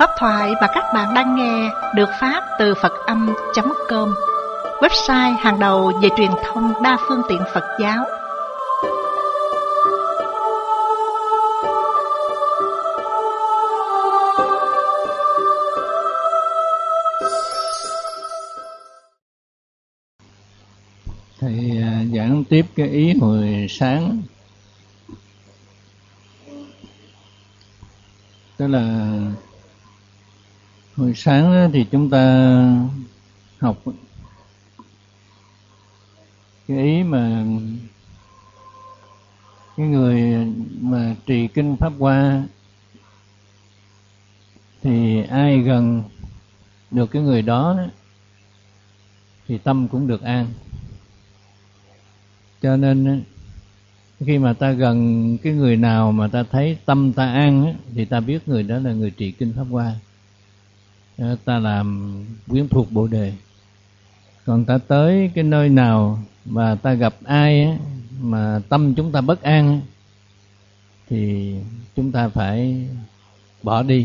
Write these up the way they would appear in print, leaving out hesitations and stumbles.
Pháp thoại mà các bạn đang nghe được phát từ Phật-âm.com, website hàng đầu về truyền thông đa phương tiện Phật giáo. Thầy giảng tiếp cái ý hồi sáng, tức là hồi sáng thì chúng ta học cái ý mà cái người mà trì kinh Pháp Hoa thì ai gần được cái người đó thì tâm cũng được an. Cho nên khi mà ta gần cái người nào mà ta thấy tâm ta an thì ta biết người đó là người trì kinh Pháp Hoa, ta làm quyến thuộc Bồ Đề. Còn ta tới cái nơi nào mà ta gặp ai mà tâm chúng ta bất an thì chúng ta phải bỏ đi.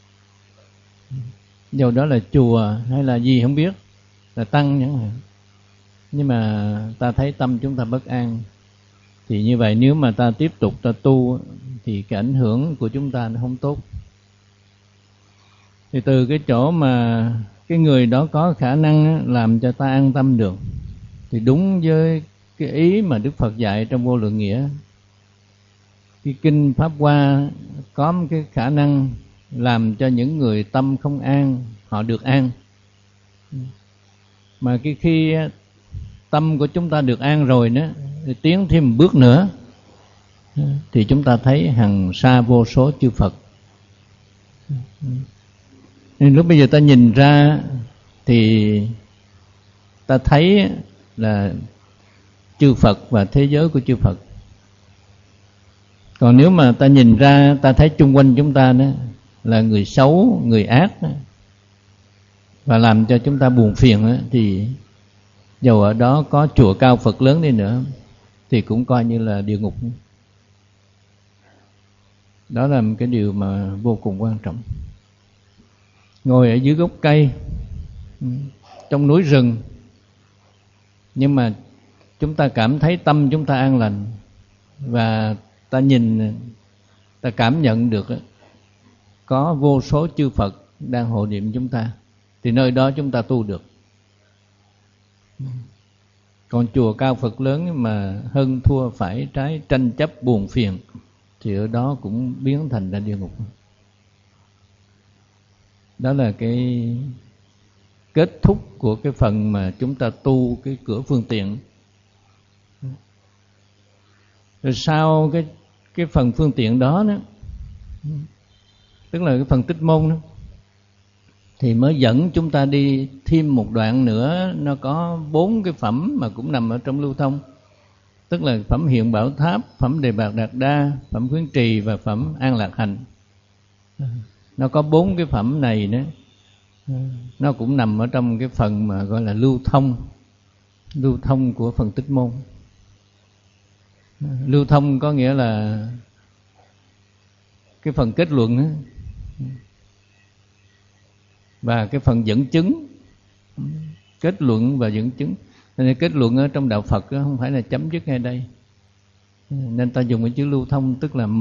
Dầu đó là chùa hay là gì không biết, là tăng chẳng hạn, nhưng mà ta thấy tâm chúng ta bất an thì như vậy nếu mà ta tiếp tục ta tu thì cái ảnh hưởng của chúng ta nó không tốt. Thì từ cái chỗ mà cái người đó có khả năng làm cho ta an tâm được thì đúng với cái ý mà Đức Phật dạy trong Vô Lượng Nghĩa, cái kinh Pháp Hoa có một cái khả năng làm cho những người tâm không an họ được an. Mà cái khi tâm của chúng ta được an rồi nữa, thì tiến thêm một bước nữa thì chúng ta thấy hằng sa vô số chư Phật. Nên lúc bây giờ ta nhìn ra thì ta thấy là chư Phật và thế giới của chư Phật. Còn nếu mà ta nhìn ra ta thấy chung quanh chúng ta đó là người xấu, người ác đó, và làm cho chúng ta buồn phiền đó, thì dầu ở đó có chùa cao Phật lớn đi nữa thì cũng coi như là địa ngục. Đó là một cái điều mà vô cùng quan trọng. Ngồi ở dưới gốc cây trong núi rừng, nhưng mà chúng ta cảm thấy tâm chúng ta an lành, và ta nhìn, ta cảm nhận được có vô số chư Phật đang hộ niệm chúng ta, thì nơi đó chúng ta tu được. Còn chùa cao Phật lớn mà hơn thua phải trái, tranh chấp buồn phiền thì ở đó cũng biến thành ra địa ngục. Đó là cái kết thúc của cái phần mà chúng ta tu cái cửa phương tiện. Rồi sau cái phần phương tiện đó, tức là cái phần tích môn đó, thì mới dẫn chúng ta đi thêm một đoạn nữa. Nó có 4 cái phẩm mà cũng nằm ở trong lưu thông, tức là phẩm hiện bảo tháp, phẩm đề bạt đạt đa, phẩm khuyến trì và phẩm an lạc hành. Nó có 4 cái phẩm này nữa, nó cũng nằm ở trong cái phần mà gọi là lưu thông của phần tích môn. Lưu thông có nghĩa là cái phần kết luận đó, và cái phần dẫn chứng. Kết luận và dẫn chứng. Nên kết luận ở trong đạo Phật đó, không phải là chấm dứt ngay đây, nên ta dùng cái chữ lưu thông, tức là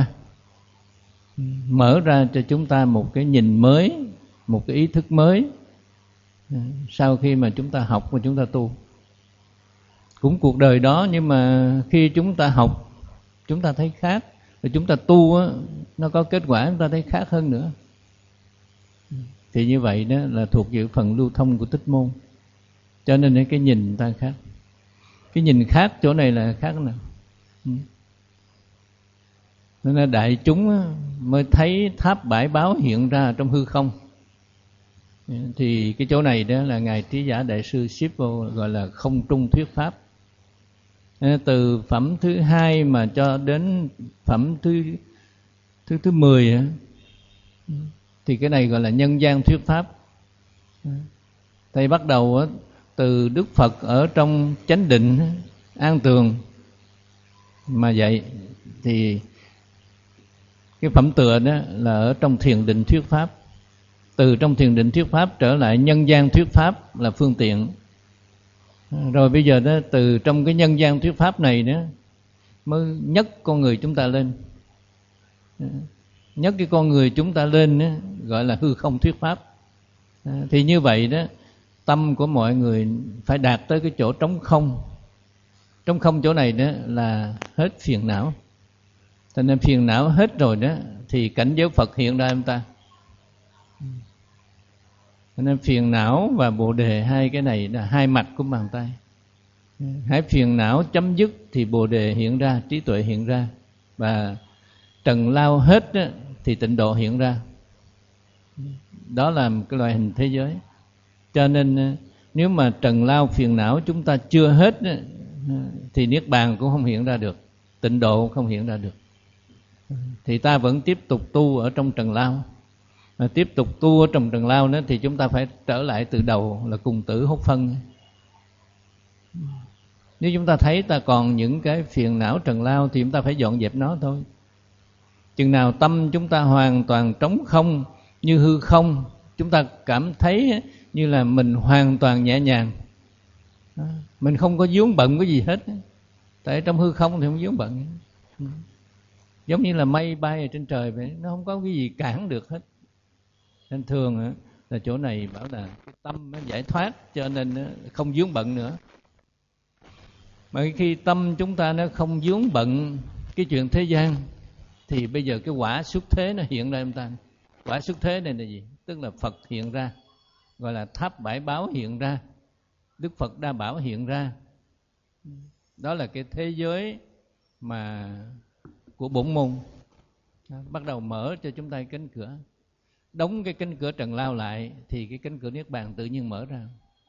mở ra cho chúng ta một cái nhìn mới, một cái ý thức mới sau khi mà chúng ta học và chúng ta tu. Cũng cuộc đời đó, nhưng mà khi chúng ta học chúng ta thấy khác, rồi chúng ta tu á, nó có kết quả chúng ta thấy khác hơn nữa. Thì như vậy đó là thuộc về phần lưu thông của tích môn. Cho nên cái nhìn ta khác. Cái nhìn khác chỗ này là khác nào? Nên là đại chúng mới thấy tháp bãi báo hiện ra trong hư không. Thì cái chỗ này đó là Ngài Trí Giả Đại Sư ship vô, gọi là không trung thuyết pháp. Từ phẩm thứ 2 mà cho đến phẩm thứ 10 thì cái này gọi là nhân gian thuyết pháp. Thầy bắt đầu từ Đức Phật ở trong chánh định an tường mà vậy, thì cái phẩm tựa đó là ở trong thiền định thuyết pháp. từ trong thiền định thuyết pháp trở lại nhân gian thuyết pháp là phương tiện. Rồi bây giờ đó, từ trong cái nhân gian thuyết pháp này đó mới nhấc con người chúng ta lên. Nhấc cái con người chúng ta lên đó, gọi là hư không thuyết pháp. Thì như vậy đó, tâm của mọi người phải đạt tới cái chỗ trống không. Trống không chỗ này đó là hết phiền não. Cho nên phiền não hết rồi đó thì cảnh giới Phật hiện ra em ta. Cho nên phiền não và Bồ Đề, hai cái này là hai mặt của bàn tay. Hãy phiền não chấm dứt thì Bồ Đề hiện ra, trí tuệ hiện ra. Và trần lao hết đó, thì tịnh độ hiện ra. Đó là một cái loại hình thế giới. Cho nên nếu mà trần lao phiền não chúng ta chưa hết đó, thì Niết Bàn cũng không hiện ra được, tịnh độ cũng không hiện ra được. Thì ta vẫn tiếp tục tu ở trong trần lao. Mà tiếp tục tu ở trong trần lao đó thì chúng ta phải trở lại từ đầu là cùng tử hốt phân. Nếu chúng ta thấy ta còn những cái phiền não trần lao thì chúng ta phải dọn dẹp nó thôi. Chừng nào tâm chúng ta hoàn toàn trống không như hư không, chúng ta cảm thấy như là mình hoàn toàn nhẹ nhàng. Mình không có vướng bận cái gì hết. Tại trong hư không thì không vướng bận. Giống như là mây bay ở trên trời vậy, nó không có cái gì cản được hết. Nên thường là chỗ này bảo là cái tâm nó giải thoát, cho nên không vướng bận nữa. Mà khi tâm chúng ta nó không vướng bận cái chuyện thế gian thì bây giờ cái quả xuất thế nó hiện ra em ta. Quả xuất thế này là gì? Tức là Phật hiện ra, gọi là tháp bãi báo hiện ra, Đức Phật Đa Bảo hiện ra. Đó là cái thế giới mà của bổn môn. Bắt đầu mở cho chúng ta cánh cửa. Đóng cái cánh cửa trần lao lại thì cái cánh cửa Niết Bàn tự nhiên mở ra.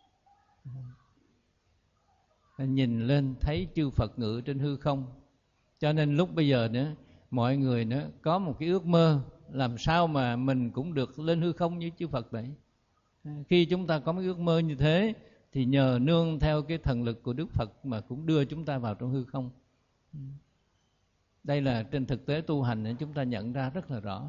Nhìn lên thấy chư Phật ngự trên hư không. Cho nên lúc bây giờ nữa mọi người nữa có một cái ước mơ làm sao mà mình cũng được lên hư không như chư Phật vậy. Khi chúng ta có một ước mơ như thế thì nhờ nương theo cái thần lực của Đức Phật mà cũng đưa chúng ta vào trong hư không. Đây là trên thực tế tu hành chúng ta nhận ra rất là rõ.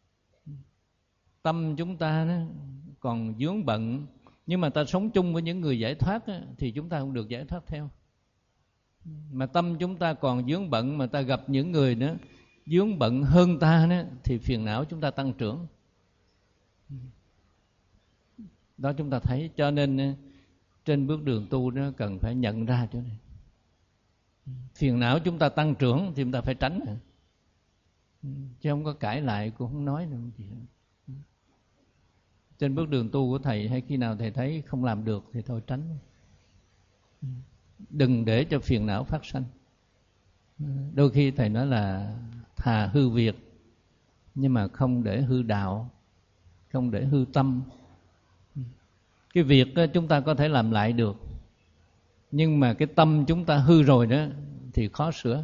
Tâm chúng ta đó còn vướng bận, nhưng mà ta sống chung với những người giải thoát đó, thì chúng ta không được giải thoát theo. Mà tâm chúng ta còn vướng bận, mà ta gặp những người đó vướng bận hơn ta đó, thì phiền não chúng ta tăng trưởng. Đó chúng ta thấy. Cho nên trên bước đường tu nó cần phải nhận ra chỗ này. Phiền não chúng ta tăng trưởng thì chúng ta phải tránh. Chứ không có cãi lại, cũng không nói nữa gì. Trên bước đường tu của thầy, hay khi nào thầy thấy không làm được thì thôi tránh. Đừng để cho phiền não phát sanh. Đôi khi thầy nói là thà hư việc, nhưng mà không để hư đạo, không để hư tâm. Cái việc chúng ta có thể làm lại được, nhưng mà cái tâm chúng ta hư rồi đó thì khó sửa.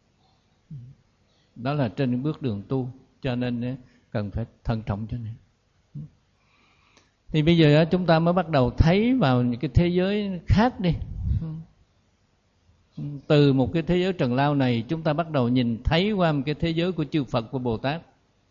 Đó là trên bước đường tu. Cho nên cần phải thận trọng cho này. Thì bây giờ chúng ta mới bắt đầu thấy vào những cái thế giới khác đi. Từ một cái thế giới trần lao này chúng ta bắt đầu nhìn thấy qua một cái thế giới của chư Phật và Bồ Tát.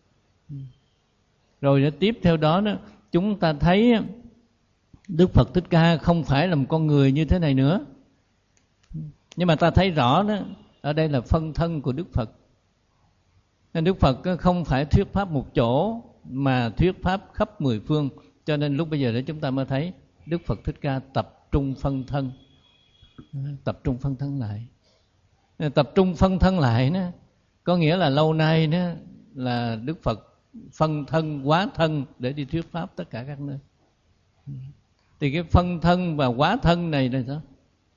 Rồi tiếp theo đó chúng ta thấy Đức Phật Thích Ca không phải là một con người như thế này nữa. Nhưng mà ta thấy rõ đó, ở đây là phân thân của Đức Phật. Nên Đức Phật không phải thuyết pháp một chỗ, mà thuyết pháp khắp mười phương. Cho nên lúc bây giờ đó chúng ta mới thấy Đức Phật Thích Ca tập trung phân thân. Tập trung phân thân lại. Tập trung phân thân lại đó, có nghĩa là lâu nay đó là Đức Phật phân thân, hóa thân để đi thuyết pháp tất cả các nơi. Thì cái phân thân và hóa thân này là sao?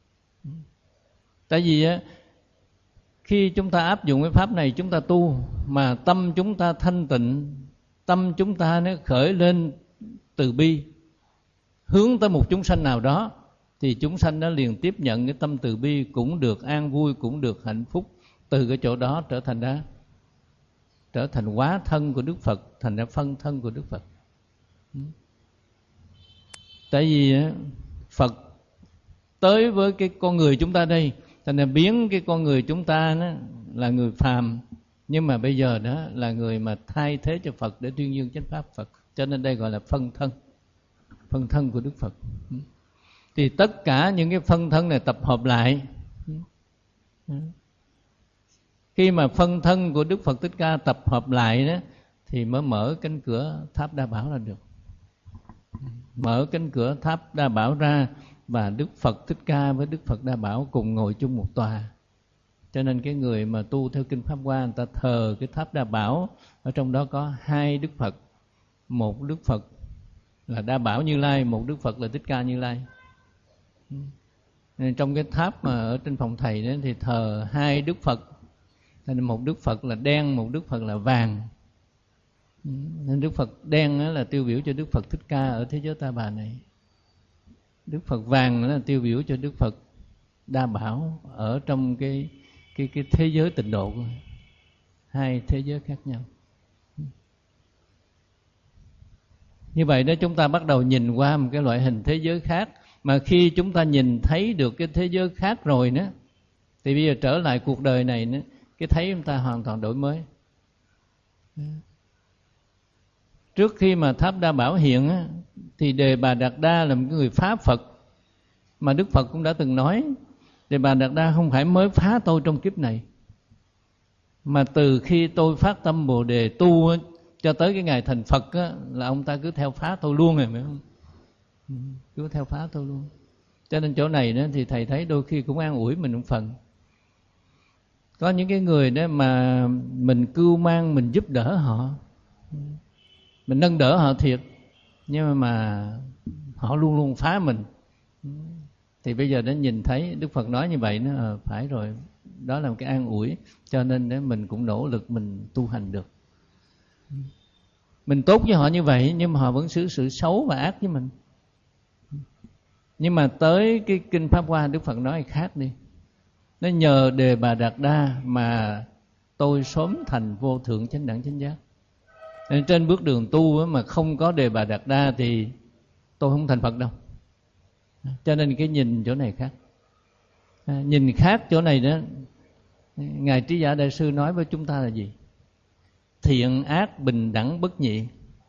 Tại vì khi chúng ta áp dụng cái pháp này, chúng ta tu mà tâm chúng ta thanh tịnh, tâm chúng ta nó khởi lên từ bi, hướng tới một chúng sanh nào đó, thì chúng sanh nó liền tiếp nhận cái tâm từ bi, cũng được an vui, cũng được hạnh phúc. Từ cái chỗ đó trở thành hóa thân của Đức Phật, thành ra phân thân của Đức Phật. Tại vì Phật tới với cái con người chúng ta đây, thành ra biến cái con người chúng ta đó là người phàm, nhưng mà bây giờ đó là người mà thay thế cho Phật để tuyên dương chánh pháp Phật. cho nên đây gọi là phân thân của Đức Phật. Thì tất cả những cái phân thân này tập hợp lại, khi mà phân thân của Đức Phật Thích Ca tập hợp lại đó, thì mới mở cánh cửa tháp Đa Bảo ra được. Mở cánh cửa tháp Đa Bảo ra, và Đức Phật Thích Ca với Đức Phật Đa Bảo cùng ngồi chung một tòa. Cho nên cái người mà tu theo Kinh Pháp Hoa, người ta thờ cái tháp Đa Bảo, ở trong đó có hai Đức Phật. Một Đức Phật là Đa Bảo Như Lai, một Đức Phật là Thích Ca Như Lai. Nên trong cái tháp mà ở trên phòng thầy đó thì thờ hai Đức Phật. Nên một Đức Phật là đen, một Đức Phật là vàng. Nên Đức Phật đen là tiêu biểu cho Đức Phật Thích Ca ở thế giới Ta Bà này. Đức Phật vàng là tiêu biểu cho Đức Phật Đa Bảo ở trong cái thế giới Tịnh Độ. Hai thế giới khác nhau. Như vậy đó, chúng ta bắt đầu nhìn qua một cái loại hình thế giới khác. Mà khi chúng ta nhìn thấy được cái thế giới khác rồi đó, thì bây giờ trở lại cuộc đời này nữa, cái thấy chúng ta hoàn toàn đổi mới. Trước khi mà tháp Đa Bảo hiện á, thì Đề Bà Đạt Đa là một người phá Phật. Mà Đức Phật cũng đã từng nói, Đề Bà Đạt Đa không phải mới phá tôi trong kiếp này, mà từ khi tôi phát tâm Bồ Đề tu á, cho tới cái ngày thành Phật á, là ông ta cứ theo phá tôi luôn rồi, phải không? Cứ theo phá tôi luôn. Cho nên chỗ này đó thì thầy thấy đôi khi cũng an ủi mình một phần. Có những cái người đó mà mình cưu mang, mình giúp đỡ họ, mình nâng đỡ họ thiệt, nhưng mà họ luôn luôn phá mình. Thì bây giờ nó nhìn thấy Đức Phật nói như vậy, nó phải rồi, đó là một cái an ủi. Cho nên để mình cũng nỗ lực mình tu hành được. Mình tốt với họ như vậy, nhưng mà họ vẫn xử sự xấu và ác với mình. Nhưng mà tới cái Kinh Pháp Hoa, Đức Phật nói khác đi. Nó nhờ Đề Bà Đạt Đa mà tôi sớm thành vô thượng chánh đẳng chánh giác. Nên trên bước đường tu mà không có Đề Bà Đạt Đa thì tôi không thành Phật đâu. Cho nên cái nhìn chỗ này khác. Nhìn khác chỗ này đó, Ngài Trí Giả Đại Sư nói với chúng ta là gì? Thiện ác bình đẳng bất nhị.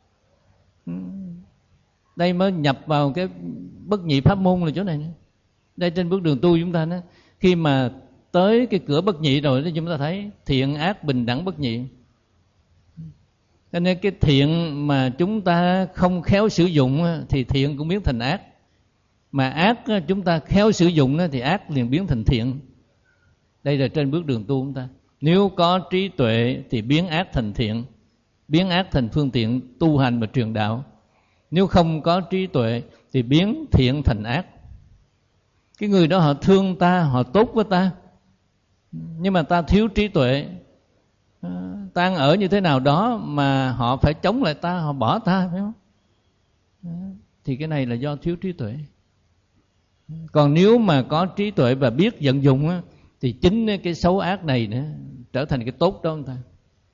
Đây mới nhập vào cái bất nhị pháp môn là chỗ này nữa. Đây trên bước đường tu chúng ta đó, khi mà tới cái cửa bất nhị rồi thì chúng ta thấy thiện ác bình đẳng bất nhị. Cho nên cái thiện mà chúng ta không khéo sử dụng thì thiện cũng biến thành ác. Mà ác chúng ta khéo sử dụng thì ác liền biến thành thiện. Đây là trên bước đường tu chúng ta. Nếu có trí tuệ thì biến ác thành thiện, biến ác thành phương tiện tu hành và truyền đạo. Nếu không có trí tuệ thì biến thiện thành ác. Cái người đó họ thương ta, họ tốt với ta, nhưng mà ta thiếu trí tuệ. Ta ăn ở như thế nào đó mà họ phải chống lại ta, họ bỏ ta, phải không? Thì cái này là do thiếu trí tuệ. Còn nếu mà có trí tuệ và biết vận dụng á, thì chính cái xấu ác này nữa trở thành cái tốt đó ông ta.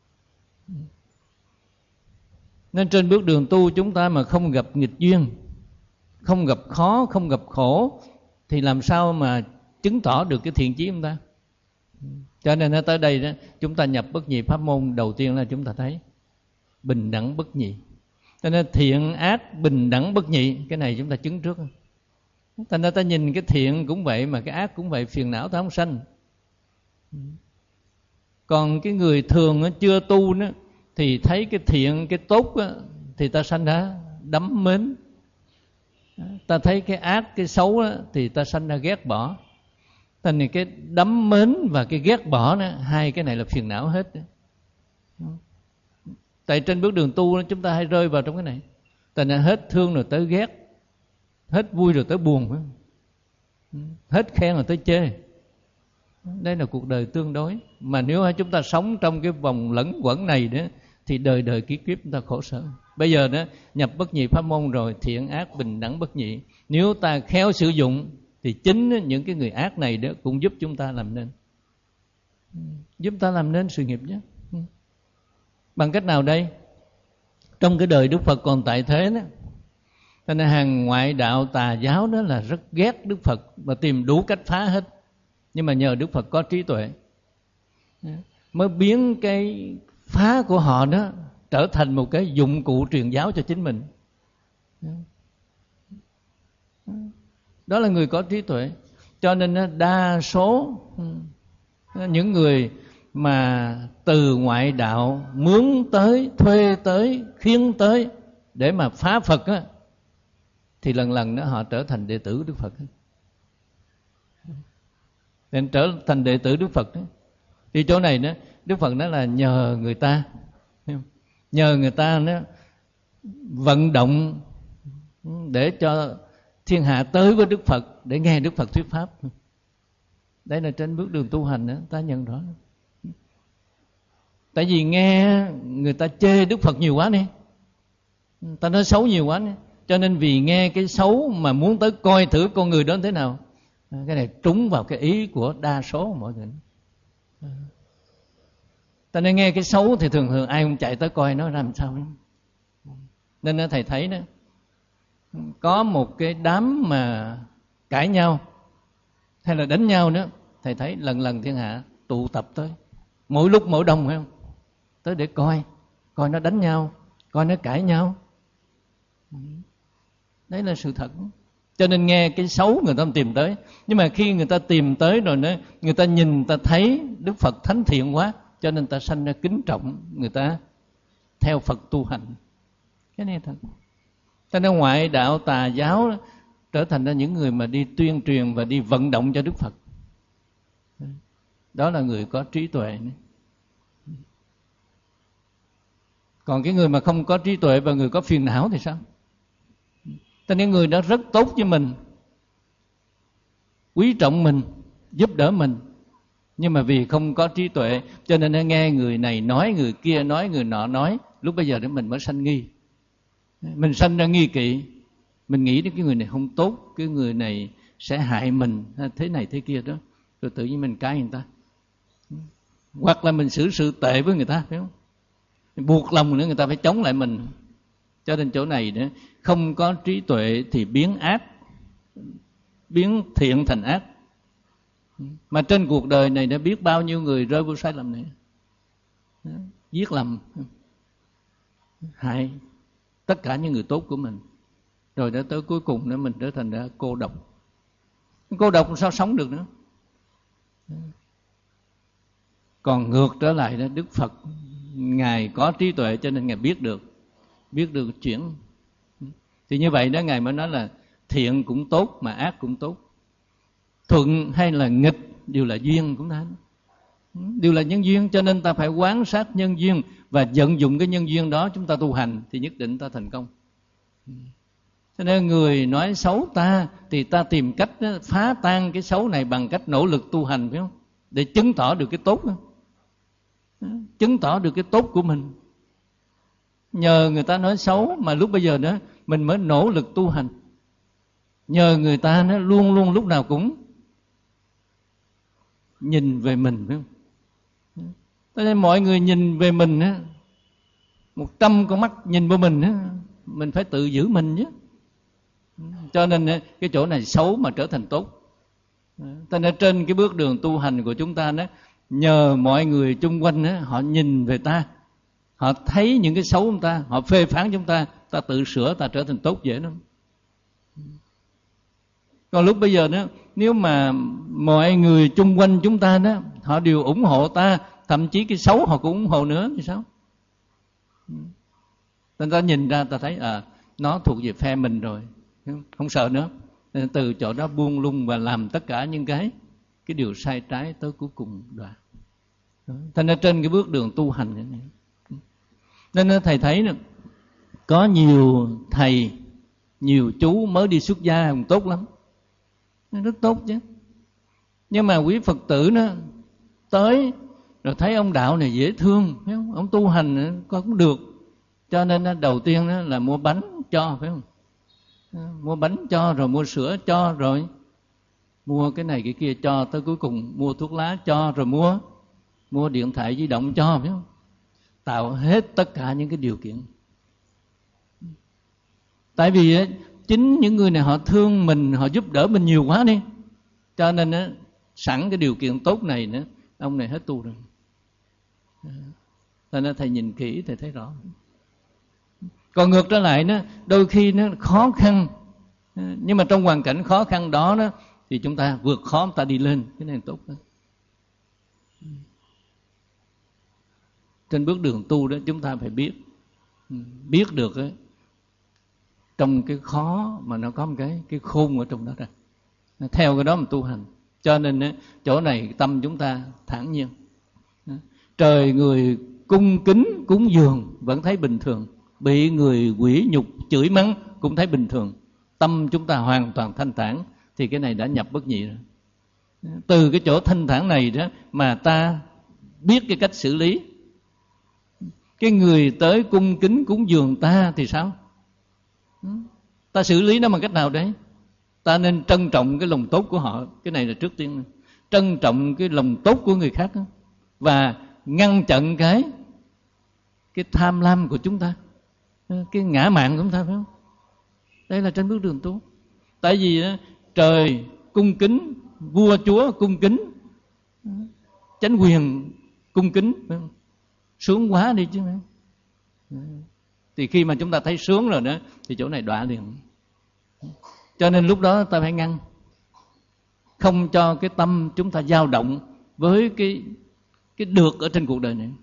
Nên trên bước đường tu chúng ta mà không gặp nghịch duyên, không gặp khó, không gặp khổ, thì làm sao mà chứng tỏ được cái thiện chí chúng ta? Cho nên tới đây đó, chúng ta nhập bất nhị pháp môn, đầu tiên là chúng ta thấy bình đẳng bất nhị. Cho nên thiện ác bình đẳng bất nhị, cái này chúng ta chứng trước. Thành ra ta nhìn cái thiện cũng vậy mà cái ác cũng vậy, phiền não ta không sanh. Còn cái người thường chưa tu đó, thì thấy cái thiện, cái tốt đó, thì ta sanh ra đắm mến. Ta thấy cái ác, cái xấu đó, thì ta sanh ra ghét bỏ. Thành ra cái đắm mến và cái ghét bỏ đó, hai cái này là phiền não hết. Tại trên bước đường tu đó, chúng ta hay rơi vào trong cái này. Thành ra hết thương rồi tới ghét, hết vui rồi tới buồn, hết khen rồi tới chê. Đây là cuộc đời tương đối. Mà nếu chúng ta sống trong cái vòng lẫn quẩn này đó, thì đời đời kiếp kiếp chúng ta khổ sở. Bây giờ đó nhập bất nhị pháp môn rồi, thiện ác bình đẳng bất nhị. Nếu ta khéo sử dụng thì chính những cái người ác này đó cũng giúp chúng ta làm nên, giúp ta làm nên sự nghiệp nhé. Bằng cách nào đây? Trong cái đời Đức Phật còn tại thế đó, cho nên hàng ngoại đạo tà giáo đó là rất ghét Đức Phật và tìm đủ cách phá hết. Nhưng mà nhờ Đức Phật có trí tuệ mới biến cái phá của họ đó trở thành một cái dụng cụ truyền giáo cho chính mình. Đó là người có trí tuệ. Cho nên đa số những người mà từ ngoại đạo mướn tới, thuê tới, khiến tới để mà phá Phật á, thì lần lần đó họ trở thành đệ tử Đức Phật. Nên trở thành đệ tử Đức Phật đó. Thì chỗ này đó, Đức Phật nói là nhờ người ta, nhờ người ta nó vận động để cho thiên hạ tới với Đức Phật để nghe Đức Phật thuyết pháp. Đây là trên bước đường tu hành đó, ta nhận rõ. Tại vì nghe người ta chê Đức Phật nhiều quá đi, ta nói xấu nhiều quá đi, cho nên vì nghe cái xấu mà muốn tới coi thử con người đó thế nào. Cái này trúng vào cái ý của đa số mọi người. Ta nên nghe cái xấu thì thường thường ai cũng chạy tới coi nó làm sao đó. Nên thầy thấy đó, có một cái đám mà cãi nhau hay là đánh nhau nữa, thầy thấy lần lần thiên hạ tụ tập tới, mỗi lúc mỗi đông, phải không? Tới để coi nó đánh nhau, coi nó cãi nhau. Đấy là sự thật. Cho nên nghe cái xấu người ta tìm tới. Nhưng mà khi người ta tìm tới rồi nữa, người ta nhìn, người ta thấy Đức Phật thánh thiện quá, cho nên ta sanh ra kính trọng, người ta theo Phật tu hành. Cái này thật. Cho nên ngoại đạo tà giáo trở thành ra những người mà đi tuyên truyền và đi vận động cho Đức Phật. Đó là người có trí tuệ. Còn cái người mà không có trí tuệ và người có phiền não thì sao? Cho nên người đó rất tốt với mình, quý trọng mình, giúp đỡ mình, nhưng mà vì không có trí tuệ cho nên nó nghe người này nói, người kia nói, người nọ nói. Lúc bây giờ đó mình mới sanh nghi, mình sanh ra nghi kỵ, mình nghĩ đến cái người này không tốt, cái người này sẽ hại mình, thế này thế kia đó, rồi tự nhiên mình cãi người ta, hoặc là mình xử sự tệ với người ta, phải không? Buộc lòng nữa người ta phải chống lại mình. Cho nên chỗ này nữa, không có trí tuệ thì biến ác, biến thiện thành ác. Mà trên cuộc đời này đã biết bao nhiêu người rơi vào sai lầm này, giết lầm, hại tất cả những người tốt của mình, rồi đã tới cuối cùng nữa mình trở thành ra cô độc. Cô độc sao sống được nữa? Còn ngược trở lại đó, Đức Phật Ngài có trí tuệ cho nên Ngài biết được chuyển. Thì như vậy đó, Ngài mới nói là thiện cũng tốt mà ác cũng tốt, thuận hay là nghịch đều là duyên của ta, đều là nhân duyên. Cho nên ta phải quán sát nhân duyên và vận dụng cái nhân duyên đó chúng ta tu hành thì nhất định ta thành công. Cho nên người nói xấu ta thì ta tìm cách phá tan cái xấu này bằng cách nỗ lực tu hành, phải không? Để chứng tỏ được cái tốt đó. Chứng tỏ được cái tốt của mình. Nhờ người ta nói xấu mà lúc bây giờ đó mình mới nỗ lực tu hành. Nhờ người ta nó luôn luôn lúc nào cũng nhìn về mình, phải không? Cho nên mọi người nhìn về mình 100 con mắt nhìn vào mình, mình phải tự giữ mình chứ. Cho nên cái chỗ này xấu mà trở thành tốt. Cho nên trên cái bước đường tu hành của chúng ta đó, nhờ mọi người chung quanh họ nhìn về ta, họ thấy những cái xấu của chúng ta, họ phê phán chúng ta, ta tự sửa, ta trở thành tốt dễ lắm. Còn lúc bây giờ đó, nếu mà mọi người chung quanh chúng ta đó, họ đều ủng hộ ta, thậm chí cái xấu họ cũng ủng hộ nữa thì sao? Nên ta nhìn ra ta thấy nó thuộc về phe mình rồi, không sợ nữa. Nên từ chỗ đó buông lung và làm tất cả những cái điều sai trái tới cuối cùng đoạn. Thành ra trên cái bước đường tu hành này, nên thầy thấy nè, có nhiều thầy, nhiều chú mới đi xuất gia cũng tốt lắm, rất tốt chứ. Nhưng mà quý Phật tử nó tới rồi thấy ông đạo này dễ thương, phải không? Ông tu hành cũng được, cho nên đầu tiên là mua bánh cho, phải không? Mua bánh cho, rồi mua sữa cho, rồi mua cái này cái kia cho, tới cuối cùng mua thuốc lá cho, rồi mua điện thoại di động cho, phải không? Tạo hết tất cả những cái điều kiện. Tại vì chính những người này họ thương mình, họ giúp đỡ mình nhiều quá đi, cho nên sẵn cái điều kiện tốt này nữa, ông này hết tu rồi. Cho nên thầy nhìn kỹ thầy thấy rõ. Còn ngược trở lại nó đôi khi nó khó khăn, nhưng mà trong hoàn cảnh khó khăn đó thì chúng ta vượt khó, chúng ta đi lên, cái này tốt hơn. Trên bước đường tu đó chúng ta phải biết được ấy, trong cái khó mà nó có một cái khôn ở trong đó ra, theo cái đó mà tu hành. Cho nên chỗ này tâm chúng ta thản nhiên. Trời người cung kính cúng dường vẫn thấy bình thường, bị người quỷ nhục chửi mắng cũng thấy bình thường. Tâm chúng ta hoàn toàn thanh thản, thì cái này đã nhập bất nhị rồi. Từ cái chỗ thanh thản này đó mà ta biết cái cách xử lý. Cái người tới cung kính cúng dường ta thì sao? Ta xử lý nó bằng cách nào đấy? Ta nên trân trọng cái lòng tốt của họ. Cái này là trước tiên. Trân trọng cái lòng tốt của người khác đó. Và ngăn chặn cái tham lam của chúng ta, cái ngã mạn của chúng ta, phải không? Đây là trên bước đường tu. Tại vì trời cung kính, vua chúa cung kính, chánh quyền cung kính, phải không? Sướng quá đi chứ. Thì khi mà chúng ta thấy sướng rồi đó thì chỗ này đọa liền. Cho nên lúc đó ta phải ngăn, không cho cái tâm chúng ta dao động với cái được ở trên cuộc đời này.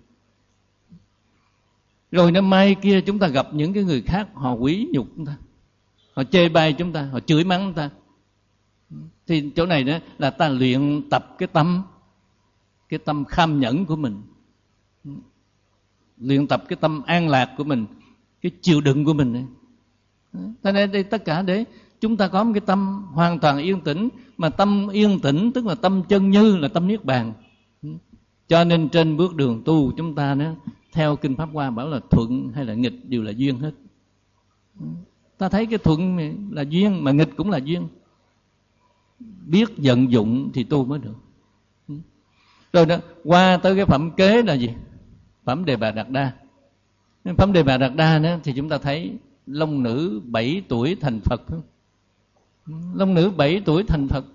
Rồi năm mai kia chúng ta gặp những cái người khác, họ quý nhục chúng ta, họ chê bai chúng ta, họ chửi mắng chúng ta, thì chỗ này đó là ta luyện tập cái tâm kham nhẫn của mình, luyện tập cái tâm an lạc của mình, cái chịu đựng của mình này. Cho nên đây tất cả để chúng ta có một cái tâm hoàn toàn yên tĩnh. Mà tâm yên tĩnh tức là tâm chân như, là tâm niết bàn. Cho nên trên bước đường tu chúng ta theo Kinh Pháp Hoa bảo là thuận hay là nghịch đều là duyên hết. Ta thấy cái thuận là duyên, mà nghịch cũng là duyên. Biết vận dụng thì tu mới được. Rồi đó, qua tới cái phẩm kế là gì? Phẩm Đề Bà Đạt Đa. Phẩm Đề Bà Đạt Đa đó, thì chúng ta thấy long nữ 7 tuổi thành Phật. Long nữ 7 tuổi thành Phật,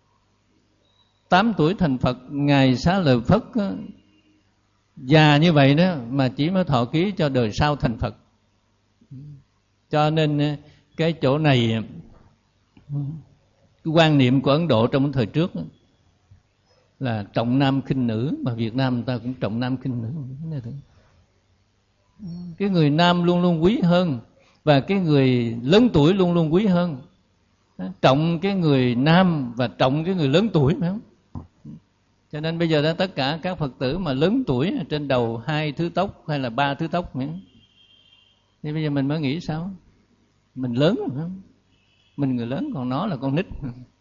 8 tuổi thành Phật. Ngài Xá Lợi Phất già như vậy đó mà chỉ mới thọ ký cho đời sau thành Phật. Cho nên cái chỗ này, cái quan niệm của Ấn Độ trong thời trước là trọng nam khinh nữ, mà Việt Nam ta cũng trọng nam khinh nữ. Cái người nam luôn luôn quý hơn, và cái người lớn tuổi luôn luôn quý hơn. Trọng cái người nam và trọng cái người lớn tuổi, phải không? Cho nên bây giờ đó tất cả các Phật tử mà lớn tuổi trên đầu 2 thứ tóc hay là 3 thứ tóc, thì bây giờ mình mới nghĩ sao? Mình lớn rồi, phải không? Mình người lớn, còn nó là con nít.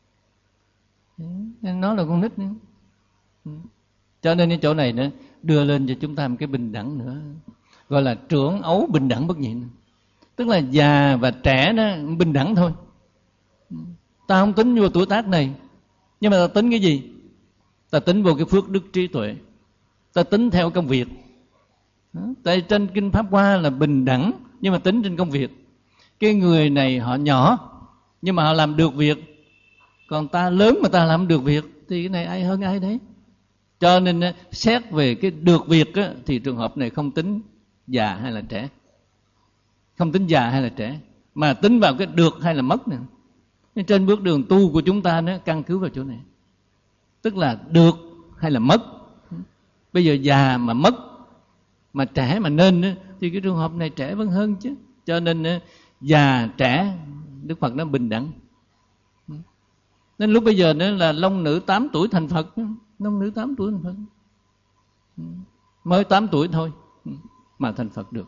Nó là con nít nữa. Cho nên cái chỗ này nữa đưa lên cho chúng ta một cái bình đẳng nữa, gọi là trưởng ấu bình đẳng bất nhị. Tức là già và trẻ nó bình đẳng thôi. Ta không tính vô tuổi tác này, nhưng mà ta tính cái gì? Ta tính vô cái phước đức trí tuệ. Ta tính theo công việc. Tại trên Kinh Pháp Hoa là bình đẳng, nhưng mà tính trên công việc. Cái người này họ nhỏ nhưng mà họ làm được việc, còn ta lớn mà ta làm được việc, thì cái này ai hơn ai đấy. Cho nên xét về cái được việc á, thì trường hợp này không tính già hay là trẻ, không tính già hay là trẻ, mà tính vào cái được hay là mất nè. Trên bước đường tu của chúng ta nó căn cứ vào chỗ này, tức là được hay là mất. Bây giờ già mà mất, mà trẻ mà nên, thì cái trường hợp này trẻ vẫn hơn chứ. Cho nên già trẻ Đức Phật nó bình đẳng. Nên lúc bây giờ nữa là long nữ 8 tuổi thành Phật. Long nữ 8 tuổi thành Phật, mới 8 tuổi thôi mà thành Phật được.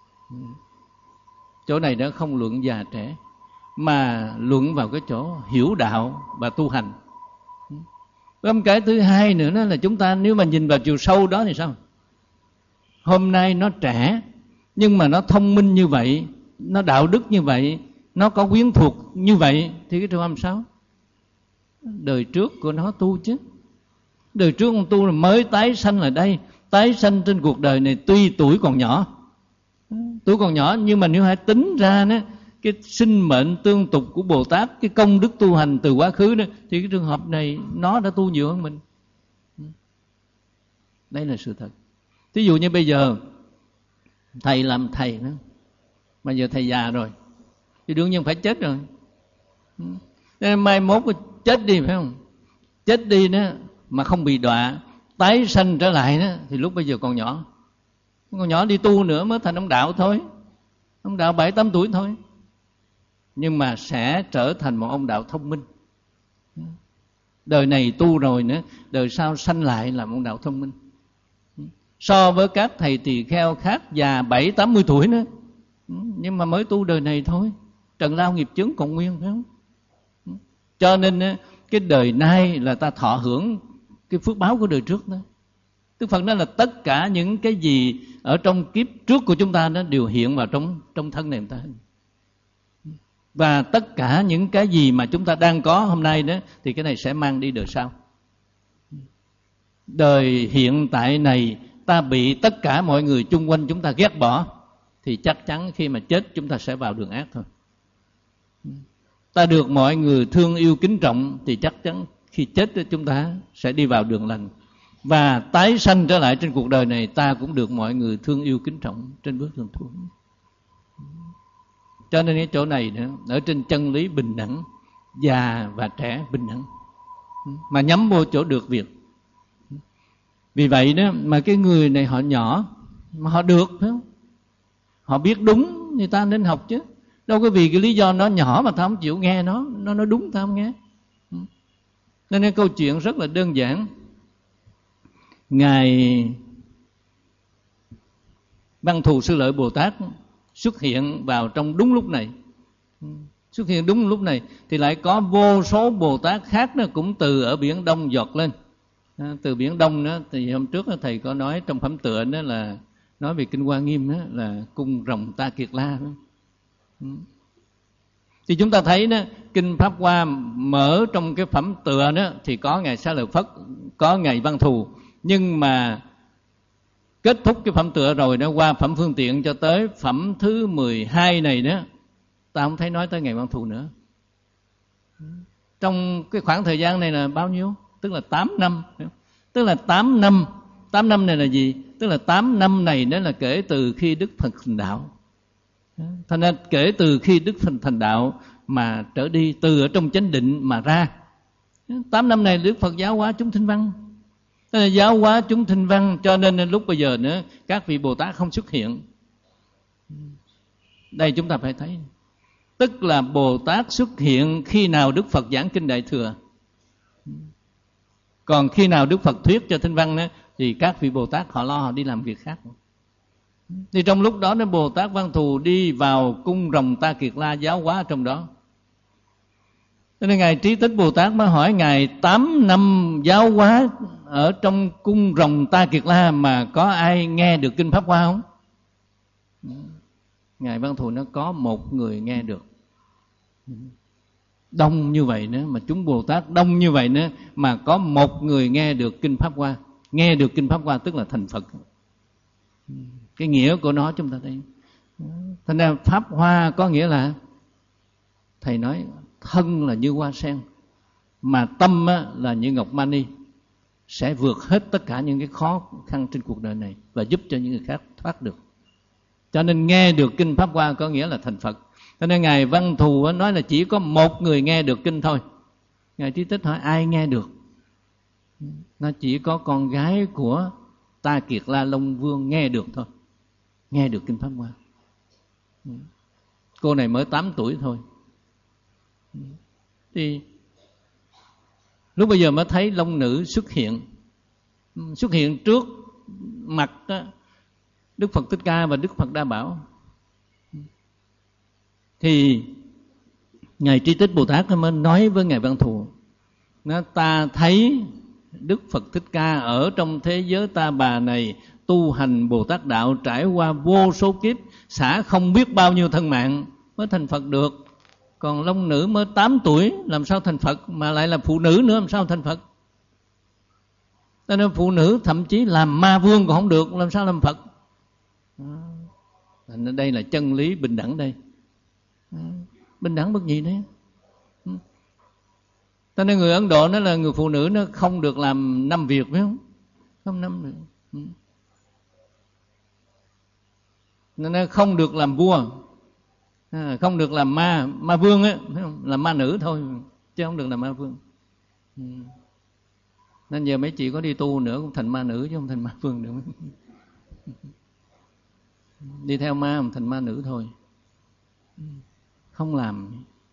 Chỗ này đã không luận già trẻ, mà luận vào cái chỗ hiểu đạo và tu hành. Cái thứ hai nữa là chúng ta nếu mà nhìn vào chiều sâu đó thì sao? Hôm nay nó trẻ nhưng mà nó thông minh như vậy, nó đạo đức như vậy, nó có quyến thuộc như vậy, thì cái trường hợp sao? Đời trước của nó tu chứ. Đời trước con tu là mới tái sanh ở đây. Tái sanh trên cuộc đời này tuy tuổi còn nhỏ, tuổi còn nhỏ, nhưng mà nếu hãy tính ra đó, cái sinh mệnh tương tục của Bồ Tát, cái công đức tu hành từ quá khứ đó, thì cái trường hợp này nó đã tu nhiều hơn mình. Đây là sự thật. Thí dụ như bây giờ thầy làm thầy nữa, mà giờ thầy già rồi thì đương nhiên phải chết rồi. Nên mai mốt chết đi, phải không? Chết đi đó mà không bị đọa, tái sanh trở lại đó, thì lúc bây giờ còn nhỏ. Còn nhỏ đi tu nữa mới thành ông đạo thôi. Ông đạo 7-8 tuổi thôi. Nhưng mà sẽ trở thành một ông đạo thông minh. Đời này tu rồi nữa, đời sau sanh lại làm ông đạo thông minh. So với các thầy tỳ kheo khác già 70-80 tuổi nữa, nhưng mà mới tu đời này thôi, trần lao nghiệp chướng còn nguyên, phải không? Cho nên cái đời nay là ta thọ hưởng cái phước báo của đời trước đó. Đức Phật nói là tất cả những cái gì ở trong kiếp trước của chúng ta nó đều hiện vào trong thân này ta. Và tất cả những cái gì mà chúng ta đang có hôm nay đó thì cái này sẽ mang đi đời sau. Đời hiện tại này ta bị tất cả mọi người chung quanh chúng ta ghét bỏ, thì chắc chắn khi mà chết chúng ta sẽ vào đường ác thôi. Ta được mọi người thương yêu kính trọng thì chắc chắn khi chết chúng ta sẽ đi vào đường lành. Và tái sanh trở lại trên cuộc đời này, ta cũng được mọi người thương yêu kính trọng trên bước đường thuở. Cho nên cái chỗ này nữa, ở trên chân lý bình đẳng, già và trẻ bình đẳng, mà nhắm vô chỗ được việc. Vì vậy đó mà cái người này họ nhỏ mà họ được, phải không? Họ biết đúng thì ta nên học chứ. Đâu có vì cái lý do nó nhỏ mà ta không chịu nghe nó nói đúng ta không nghe. Nên cái câu chuyện rất là đơn giản. Ngài Văn Thù Sư Lợi Bồ Tát xuất hiện vào trong đúng lúc này. Xuất hiện đúng lúc này thì lại có vô số Bồ Tát khác nó cũng từ ở biển Đông giọt lên. Từ biển Đông đó thì hôm trước thầy có nói trong phẩm tựa đó là nói về Kinh Hoa Nghiêm đó là cung rồng Ta Kiệt La đó. Thì chúng ta thấy đó, Kinh Pháp Hoa mở trong cái phẩm tựa đó thì có Ngài Xá Lợi Phất, có Ngài Văn Thù, nhưng mà kết thúc cái phẩm tựa rồi đó, qua phẩm phương tiện cho tới phẩm thứ 12 này đó, ta không thấy nói tới Ngài Văn Thù nữa. Trong cái khoảng thời gian này là bao nhiêu? Tức là 8 năm. Tức là 8 năm. 8 năm này là gì? Tức là 8 năm này đó là kể từ khi Đức Phật thành đạo. Thành ra kể từ khi Đức Phật thành đạo mà trở đi, từ ở trong chánh định mà ra. 8 năm này Đức Phật giáo hóa chúng thinh văn. Tức là giáo hóa chúng thinh văn, cho nên lúc bây giờ nữa các vị Bồ Tát không xuất hiện. Đây chúng ta phải thấy. Tức là Bồ Tát xuất hiện khi nào Đức Phật giảng Kinh Đại Thừa. Còn khi nào Đức Phật thuyết cho thinh văn đó, thì các vị Bồ Tát họ lo họ đi làm việc khác. Thì trong lúc đó Bồ Tát Văn Thù đi vào cung rồng Ta Kiệt La giáo hóa trong đó. Cho nên Ngài Trí Tích Bồ Tát mới hỏi Ngài 8 năm giáo hóa ở trong cung rồng Ta Kiệt La mà có ai nghe được Kinh Pháp Hoa không? Ngài Văn Thù nó có một người nghe được. Đông như vậy nữa, mà chúng Bồ Tát đông như vậy nữa, mà có một người nghe được Kinh Pháp Hoa. Nghe được Kinh Pháp Hoa tức là thành Phật. Cái nghĩa của nó chúng ta thấy. Thành ra Pháp Hoa có nghĩa là thầy nói thân là như hoa sen, mà tâm là như ngọc mani, sẽ vượt hết tất cả những cái khó khăn trên cuộc đời này và giúp cho những người khác thoát được. Cho nên nghe được Kinh Pháp Hoa có nghĩa là thành Phật. Cho nên Ngài Văn Thù nói là chỉ có một người nghe được Kinh thôi. Ngài Trí Tích hỏi ai nghe được? Nó chỉ có con gái của Ta Kiệt La Long Vương nghe được thôi. Nghe được Kinh Pháp Hoa. Cô này mới 8 tuổi thôi. Thì lúc bây giờ mới thấy Long Nữ xuất hiện. Xuất hiện trước mặt Đức Phật Thích Ca và Đức Phật Đa Bảo. Thì Ngài Trí Tích Bồ Tát mới nói với Ngài Văn Thù, nó ta thấy Đức Phật Thích Ca ở trong thế giới ta bà này tu hành Bồ Tát đạo trải qua vô số kiếp, xả không biết bao nhiêu thân mạng mới thành Phật được. Còn Long Nữ mới 8 tuổi làm sao thành Phật, mà lại là phụ nữ nữa làm sao thành Phật? Cho nên phụ nữ thậm chí làm ma vương còn không được, làm sao làm Phật? Nên đây là chân lý bình đẳng đây. Bình đẳng bất nhị đấy. Cho nên người Ấn Độ nói là người phụ nữ nó không được làm 5 việc, phải không? Không 5 được. Nên không được làm vua, không được làm ma vương á, làm ma nữ thôi, chứ không được làm ma vương. Nên giờ mấy chị có đi tu nữa cũng thành ma nữ chứ không thành ma vương được. Đi theo ma không thành ma nữ thôi, không làm.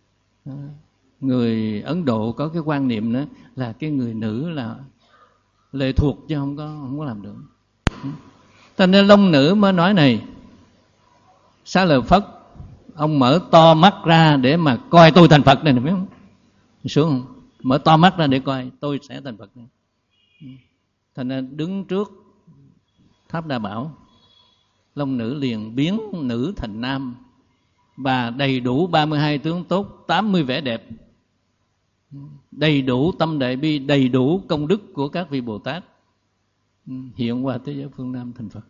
Người Ấn Độ có cái quan niệm nữa là cái người nữ là lệ thuộc chứ không có làm được. Cho nên Long Nữ mới nói này, Xá Lợi Phất, ông mở to mắt ra để mà coi tôi thành Phật này, biết không? Sướng không? Mở to mắt ra để coi tôi sẽ thành Phật này. Thành ra đứng trước tháp Đa Bảo, Long Nữ liền biến nữ thành nam, và đầy đủ 32 tướng tốt, 80 vẻ đẹp, đầy đủ tâm đại bi, đầy đủ công đức của các vị Bồ Tát, hiện qua thế giới phương Nam thành Phật.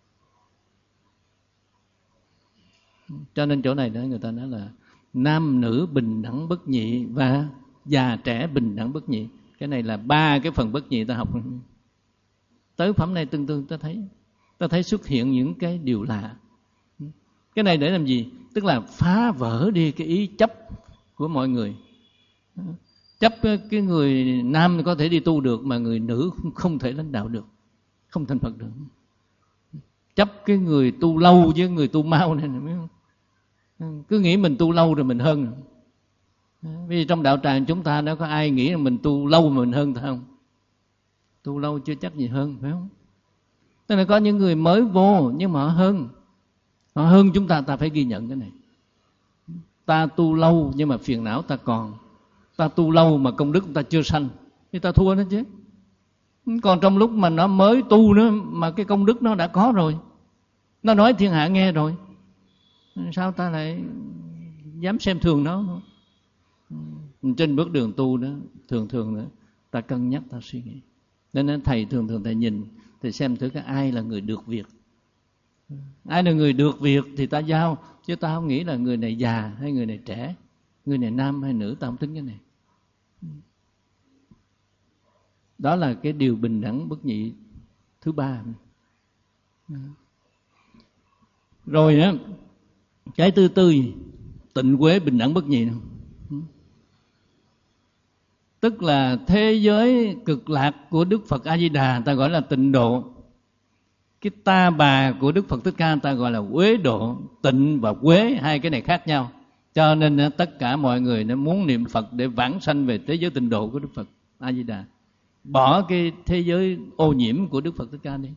Cho nên chỗ này đó người ta nói là nam nữ bình đẳng bất nhị và già trẻ bình đẳng bất nhị. Cái này là 3 cái phần bất nhị ta học. Tới phẩm này tương tương ta thấy xuất hiện những cái điều lạ. Cái này để làm gì? Tức là phá vỡ đi cái ý chấp của mọi người. Chấp cái người nam có thể đi tu được mà người nữ không thể lãnh đạo được, không thành Phật được. Chấp cái người tu lâu với người tu mau này, biết không? Cứ nghĩ mình tu lâu rồi mình hơn. Vì trong đạo tràng chúng ta đâu có ai nghĩ là mình tu lâu mà mình hơn ta không? Tu lâu chưa chắc gì hơn, phải không? Tức là có những người mới vô nhưng mà họ hơn chúng ta phải ghi nhận cái này. Ta tu lâu nhưng mà phiền não ta còn, ta tu lâu mà công đức ta chưa sanh thì ta thua nó chứ. Còn trong lúc mà nó mới tu nữa mà cái công đức nó đã có rồi, nó nói thiên hạ nghe rồi, sao ta lại dám xem thường nó? Trên bước đường tu đó thường nữa ta cân nhắc, ta suy nghĩ. Nên thầy thường thầy nhìn, thầy xem thử cái ai là người được việc. Ai là người được việc thì ta giao, chứ ta không nghĩ là người này già hay người này trẻ, người này nam hay nữ, ta không tính cái này. Đó là cái điều bình đẳng bất nhị thứ 3. Rồi á, cái thứ 4, tịnh quế bình đẳng bất nhị. Tức là thế giới cực lạc của Đức Phật A Di Đà ta gọi là tịnh độ. Cái ta bà của Đức Phật Thích Ca ta gọi là quế độ. Tịnh và quế hai cái này khác nhau. Cho nên tất cả mọi người nó muốn niệm Phật để vãng sanh về thế giới tịnh độ của Đức Phật A Di Đà. Bỏ cái thế giới ô nhiễm của Đức Phật Thích Ca đi.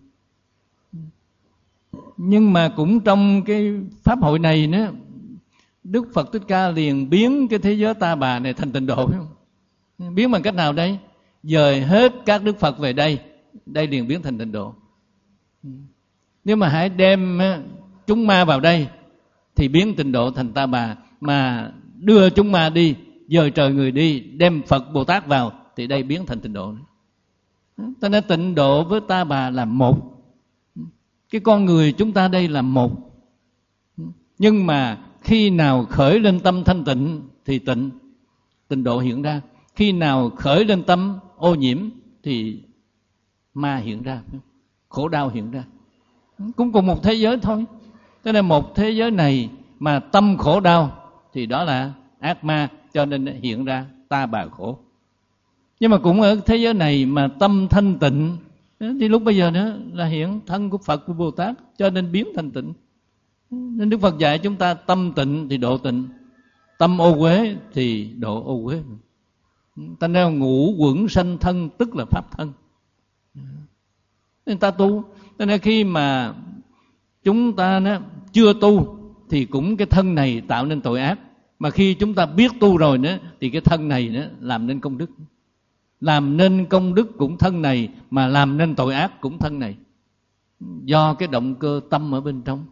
Nhưng mà cũng trong cái pháp hội này nữa, Đức Phật Thích Ca liền biến cái thế giới ta bà này thành tịnh độ, phải không? Biến bằng cách nào đây? Dời hết các Đức Phật về đây liền biến thành tịnh độ. Nếu mà hãy đem chúng ma vào đây thì biến tịnh độ thành ta bà, mà đưa chúng ma đi, dời trời người đi, đem Phật Bồ Tát vào thì đây biến thành tịnh độ. Cho nên tịnh độ với ta bà là một. Cái con người chúng ta đây là một. Nhưng mà khi nào khởi lên tâm thanh tịnh thì tịnh độ hiện ra. Khi nào khởi lên tâm ô nhiễm thì ma hiện ra, khổ đau hiện ra. Cũng cùng một thế giới thôi. Cho nên một thế giới này mà tâm khổ đau thì đó là ác ma, cho nên hiện ra ta bà khổ. Nhưng mà cũng ở thế giới này mà tâm thanh tịnh thì lúc bây giờ nữa là hiện thân của Phật, của Bồ Tát, cho nên biến thành tịnh. Nên Đức Phật dạy chúng ta tâm tịnh thì độ tịnh, tâm ô uế thì độ ô uế. Ta nói ngũ quẩn sanh thân tức là pháp thân. Nên ta tu. Nên khi mà chúng ta chưa tu thì cũng cái thân này tạo nên tội ác. Mà khi chúng ta biết tu rồi nữa thì cái thân này nữa làm nên công đức. Làm nên công đức cũng thân này, mà làm nên tội ác cũng thân này. Do cái động cơ tâm ở bên trong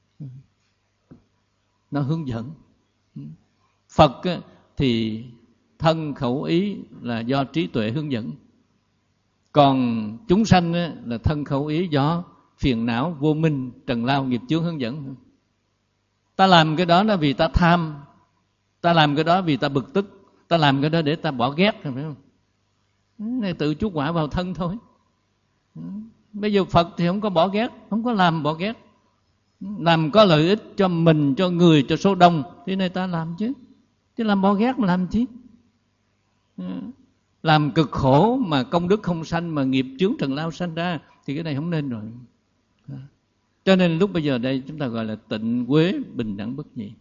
nó hướng dẫn. Phật thì thân khẩu ý là do trí tuệ hướng dẫn. Còn chúng sanh là thân khẩu ý do phiền não, vô minh, trần lao, nghiệp chướng hướng dẫn. Ta làm cái đó là vì ta tham, ta làm cái đó vì ta bực tức, ta làm cái đó để ta bỏ ghét, phải không? Này tự chuốc quả vào thân thôi. Bây giờ Phật thì không có bỏ ghét, không có làm bỏ ghét. làm có lợi ích cho mình, cho người, cho số đông thì này ta làm chứ làm bỏ ghét mà làm chi. Làm cực khổ mà công đức không sanh, mà nghiệp chướng trần lao sanh ra thì cái này không nên rồi. Cho nên lúc bây giờ đây chúng ta gọi là tịnh quế bình đẳng bất nhị.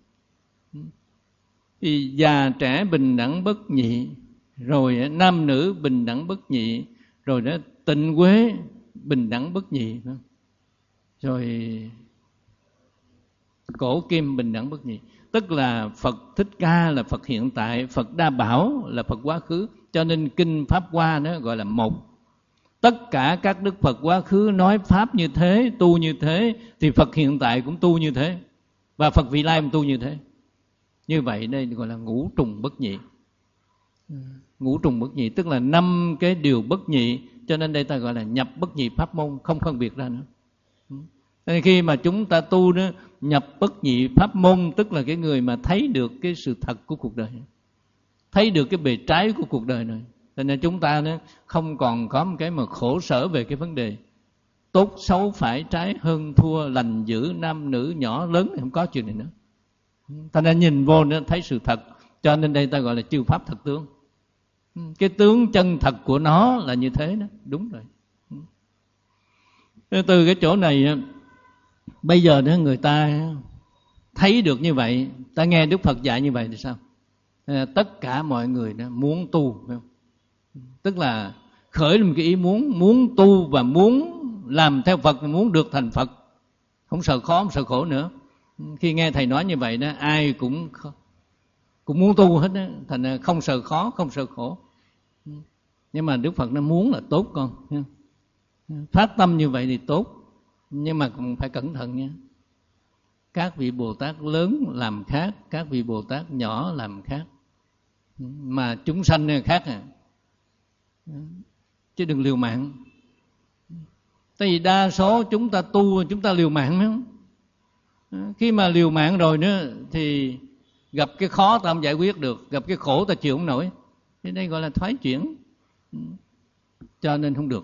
Thì già trẻ bình đẳng bất nhị, rồi nam nữ bình đẳng bất nhị, rồi đó tịnh quế bình đẳng bất nhị, rồi cổ kim bình đẳng bất nhị. Tức là Phật Thích Ca là Phật hiện tại, Phật Đa Bảo là Phật quá khứ. Cho nên kinh Pháp Hoa nó gọi là một. Tất cả các Đức Phật quá khứ nói Pháp như thế, tu như thế, thì Phật hiện tại cũng tu như thế, và Phật vị lai cũng tu như thế. Như vậy đây gọi là ngũ trùng bất nhị. Ngũ trùng bất nhị tức là 5 cái điều bất nhị. Cho nên đây ta gọi là nhập bất nhị pháp môn, không phân biệt ra nữa. Nên khi mà chúng ta tu đó, nhập bất nhị pháp môn, tức là cái người mà thấy được cái sự thật của cuộc đời, thấy được cái bề trái của cuộc đời này. Cho nên chúng ta nó không còn có một cái mà khổ sở về cái vấn đề tốt xấu phải trái hơn thua lành dữ nam nữ nhỏ lớn, không có chuyện này nữa. Ta nên nhìn vô nó thấy sự thật. Cho nên đây ta gọi là chư pháp thật tướng. Cái tướng chân thật của nó là như thế đó, đúng rồi. Từ cái chỗ này bây giờ đó người ta thấy được như vậy, ta nghe Đức Phật dạy như vậy thì sao? Tất cả mọi người đó muốn tu, phải không? Tức là khởi lên một cái ý muốn tu và muốn làm theo Phật, muốn được thành Phật, không sợ khó, không sợ khổ nữa. Khi nghe thầy nói như vậy đó, ai cũng muốn tu hết đó, thành ra không sợ khó, không sợ khổ. Nhưng mà Đức Phật nó muốn là tốt con, phát tâm như vậy thì tốt, nhưng mà cũng phải cẩn thận nha. Các vị Bồ Tát lớn làm khác, các vị Bồ Tát nhỏ làm khác, mà chúng sanh khác chứ đừng liều mạng. Tại vì đa số chúng ta tu, chúng ta liều mạng phải không? Khi mà liều mạng rồi nữa thì gặp cái khó ta không giải quyết được, gặp cái khổ ta chịu không nổi. Thế đây gọi là thoái chuyển. Cho nên không được.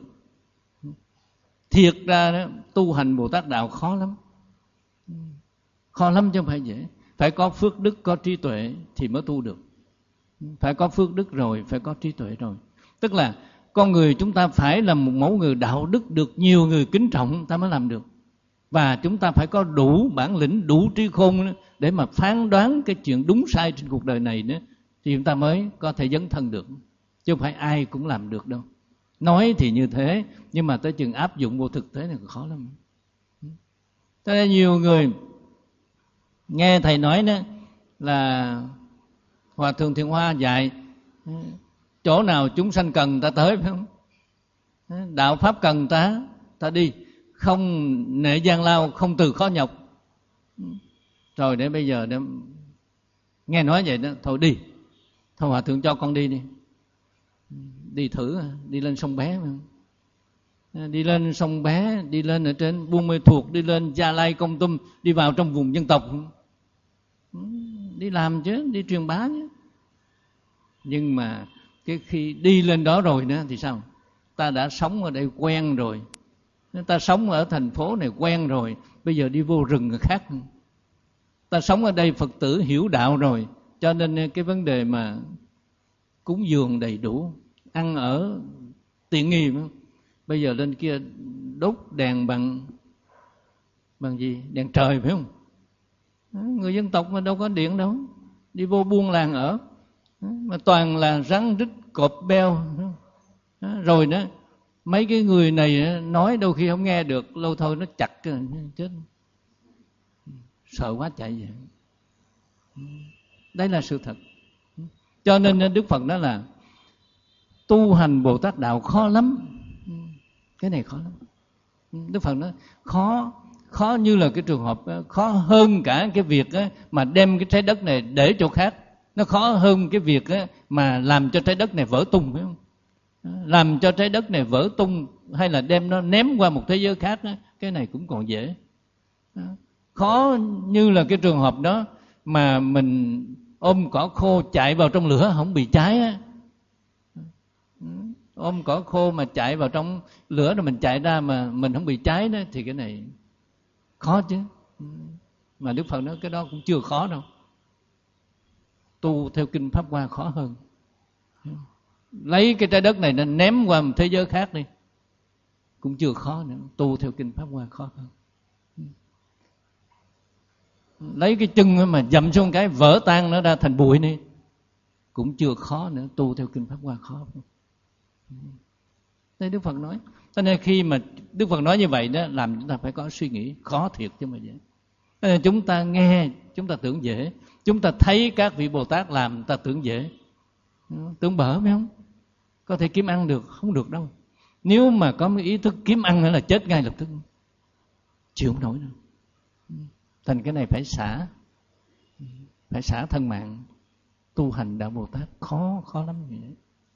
Thiệt ra đó, tu hành Bồ Tát đạo khó lắm. Khó lắm chứ không phải dễ. Phải có phước đức, có trí tuệ thì mới tu được. Phải có phước đức rồi, phải có trí tuệ rồi. Tức là con người chúng ta phải là một mẫu người đạo đức, được nhiều người kính trọng ta mới làm được. Và chúng ta phải có đủ bản lĩnh, đủ trí khôn để mà phán đoán cái chuyện đúng sai trên cuộc đời này nữa, thì chúng ta mới có thể dấn thân được. Chứ không phải ai cũng làm được đâu. Nói thì như thế, nhưng mà tới chừng áp dụng vô thực tế này khó lắm. Cho nên nhiều người nghe thầy nói đó là Hòa Thượng Thiện Hoa dạy chỗ nào chúng sanh cần ta tới, phải không? Đạo Pháp cần ta đi, không nể gian lao, không từ khó nhọc. Rồi để bây giờ để nghe nói vậy đó, thôi đi, thôi Hòa Thượng cho con đi. Đi thử, đi lên sông Bé, đi lên sông Bé, đi lên ở trên Buôn Mê Thuột, đi lên Gia Lai, Kon Tum, đi vào trong vùng dân tộc, đi làm chứ, đi truyền bá chứ. Nhưng mà cái khi đi lên đó rồi nữa thì sao? Ta đã sống ở đây quen rồi, ta sống ở thành phố này quen rồi, bây giờ đi vô rừng khác. Ta sống ở đây Phật tử hiểu đạo rồi, cho nên cái vấn đề mà cúng dường đầy đủ, ăn ở tiện nghi. Bây giờ lên kia đốt đèn bằng gì? Đèn trời phải không? Người dân tộc mà đâu có điện đâu, đi vô buôn làng ở mà toàn là rắn rít cọp beo. Rồi đó mấy cái người này nói đôi khi không nghe được, lâu thôi nó chặt chết, sợ quá chạy về. Đấy là sự thật. Cho nên Đức Phật nói là tu hành Bồ Tát đạo khó lắm. Cái này khó lắm. Đức Phật nói khó như là cái trường hợp khó hơn cả cái việc mà đem cái trái đất này để chỗ khác. Nó khó hơn cái việc mà làm cho trái đất này vỡ tung, phải không? Làm cho trái đất này vỡ tung hay là đem nó ném qua một thế giới khác, cái này cũng còn dễ. Khó như là cái trường hợp đó mà mình ôm cỏ khô chạy vào trong lửa không bị cháy á. Ôm cỏ khô mà chạy vào trong lửa rồi mình chạy ra mà mình không bị cháy đó, thì cái này khó chứ. Mà Đức Phật nói cái đó cũng chưa khó đâu. Tu theo kinh Pháp Hoa khó hơn. Lấy cái trái đất này nó ném qua một thế giới khác đi, cũng chưa khó nữa. Tu theo kinh Pháp Hoa khó hơn. Lấy cái chân mà dậm xuống cái vỡ tan nó ra thành bụi đi, cũng chưa khó nữa. Tu theo kinh Pháp Hoa khó. Đây Đức Phật nói. Cho nên khi mà Đức Phật nói như vậy đó, làm chúng ta phải có suy nghĩ. Khó thiệt chứ mà dễ. Cho nên chúng ta nghe, chúng ta tưởng dễ. Chúng ta thấy các vị Bồ Tát làm, ta tưởng dễ. Tưởng bở phải không? Có thể kiếm ăn được, không được đâu. Nếu mà có một ý thức kiếm ăn nữa là chết ngay lập tức, chịu không nổi đâu. Thành cái này phải xả thân mạng. Tu hành đạo Bồ Tát khó lắm vậy.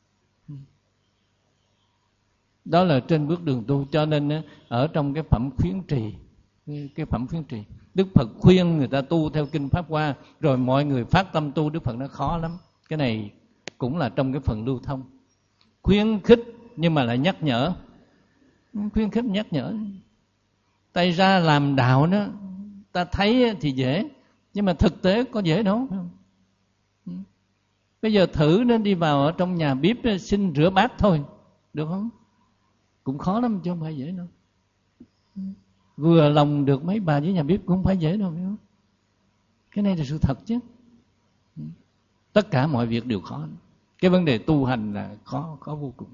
Đó là trên bước đường tu. Cho nên ở trong cái phẩm khuyến trì, Đức Phật khuyên người ta tu theo kinh Pháp Hoa, rồi mọi người phát tâm tu. Đức Phật nó khó lắm. Cái này cũng là trong cái phần lưu thông. Khuyến khích nhưng mà lại nhắc nhở. Khuyến khích nhắc nhở. Tay ra làm đạo đó, ta thấy thì dễ, nhưng mà thực tế có dễ đâu. Bây giờ thử nên đi vào ở trong nhà bếp xin rửa bát thôi, được không? Cũng khó lắm chứ không phải dễ đâu. Vừa lòng được mấy bà với nhà bếp cũng không phải dễ đâu, phải không? Cái này là sự thật chứ. Tất cả mọi việc đều khó. Cái vấn đề tu hành là khó vô cùng.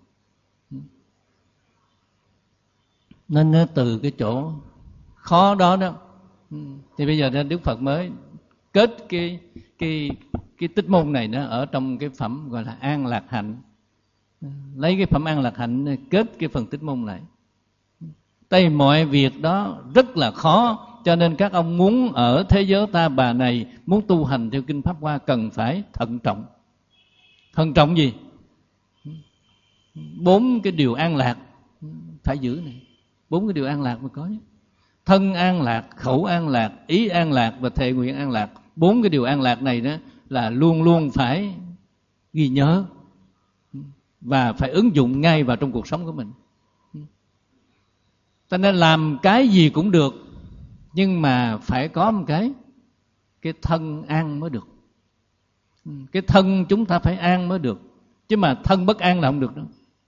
Nên từ cái chỗ khó đó thì bây giờ Đức Phật mới kết cái tích môn này nó ở trong cái phẩm gọi là An Lạc Hạnh. Lấy cái phẩm An Lạc Hạnh kết cái phần tích môn lại. Tại mọi việc đó rất là khó, cho nên các ông muốn ở thế giới ta bà này, muốn tu hành theo kinh Pháp Hoa cần phải thận trọng. Thận trọng gì? 4 cái điều an lạc phải giữ này. 4 cái điều an lạc mà có nhé. Thân an lạc, khẩu an lạc, ý an lạc và thệ nguyện an lạc. 4 cái điều an lạc này đó là luôn luôn phải ghi nhớ và phải ứng dụng ngay vào trong cuộc sống của mình. Cho nên làm cái gì cũng được, nhưng mà phải có một cái thân an mới được. Cái thân chúng ta phải an mới được, chứ mà thân bất an là không được đâu.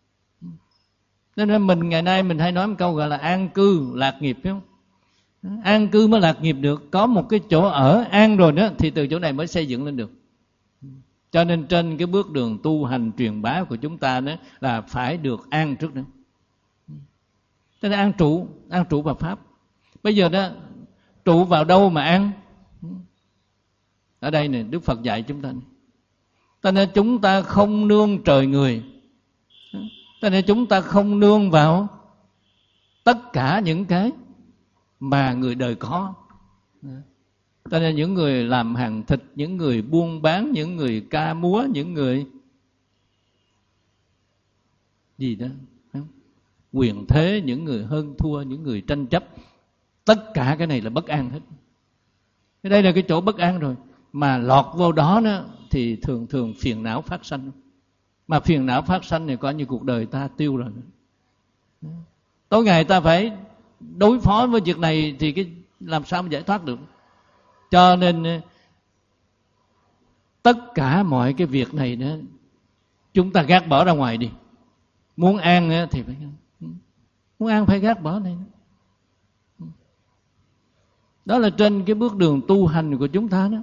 Nên mình ngày nay mình hay nói một câu gọi là an cư lạc nghiệp, phải không? An cư mới lạc nghiệp được. Có một cái chỗ ở an rồi đó, thì từ chỗ này mới xây dựng lên được. Cho nên trên cái bước đường tu hành truyền bá của chúng ta đó là phải được an trước đó. Cho nên an trụ vào Pháp. Bây giờ đó, trụ vào đâu mà an? Ở đây này, Đức Phật dạy chúng ta này. Cho nên chúng ta không nương trời người. Cho nên chúng ta không nương vào tất cả những cái mà người đời có. Cho nên những người làm hàng thịt, những người buôn bán, những người ca múa, những người gì đó, quyền thế, những người hơn thua, những người tranh chấp, tất cả cái này là bất an hết. Đây là cái chỗ bất an rồi. Mà lọt vô đó thì thường phiền não phát sanh. Mà phiền não phát sanh thì coi như cuộc đời ta tiêu rồi. Tối ngày ta phải đối phó với việc này thì làm sao mà giải thoát được. Cho nên tất cả mọi cái việc này đó, chúng ta gác bỏ ra ngoài đi. Muốn an thì phải, muốn an phải gác bỏ này. Đó là trên cái bước đường tu hành của chúng ta đó.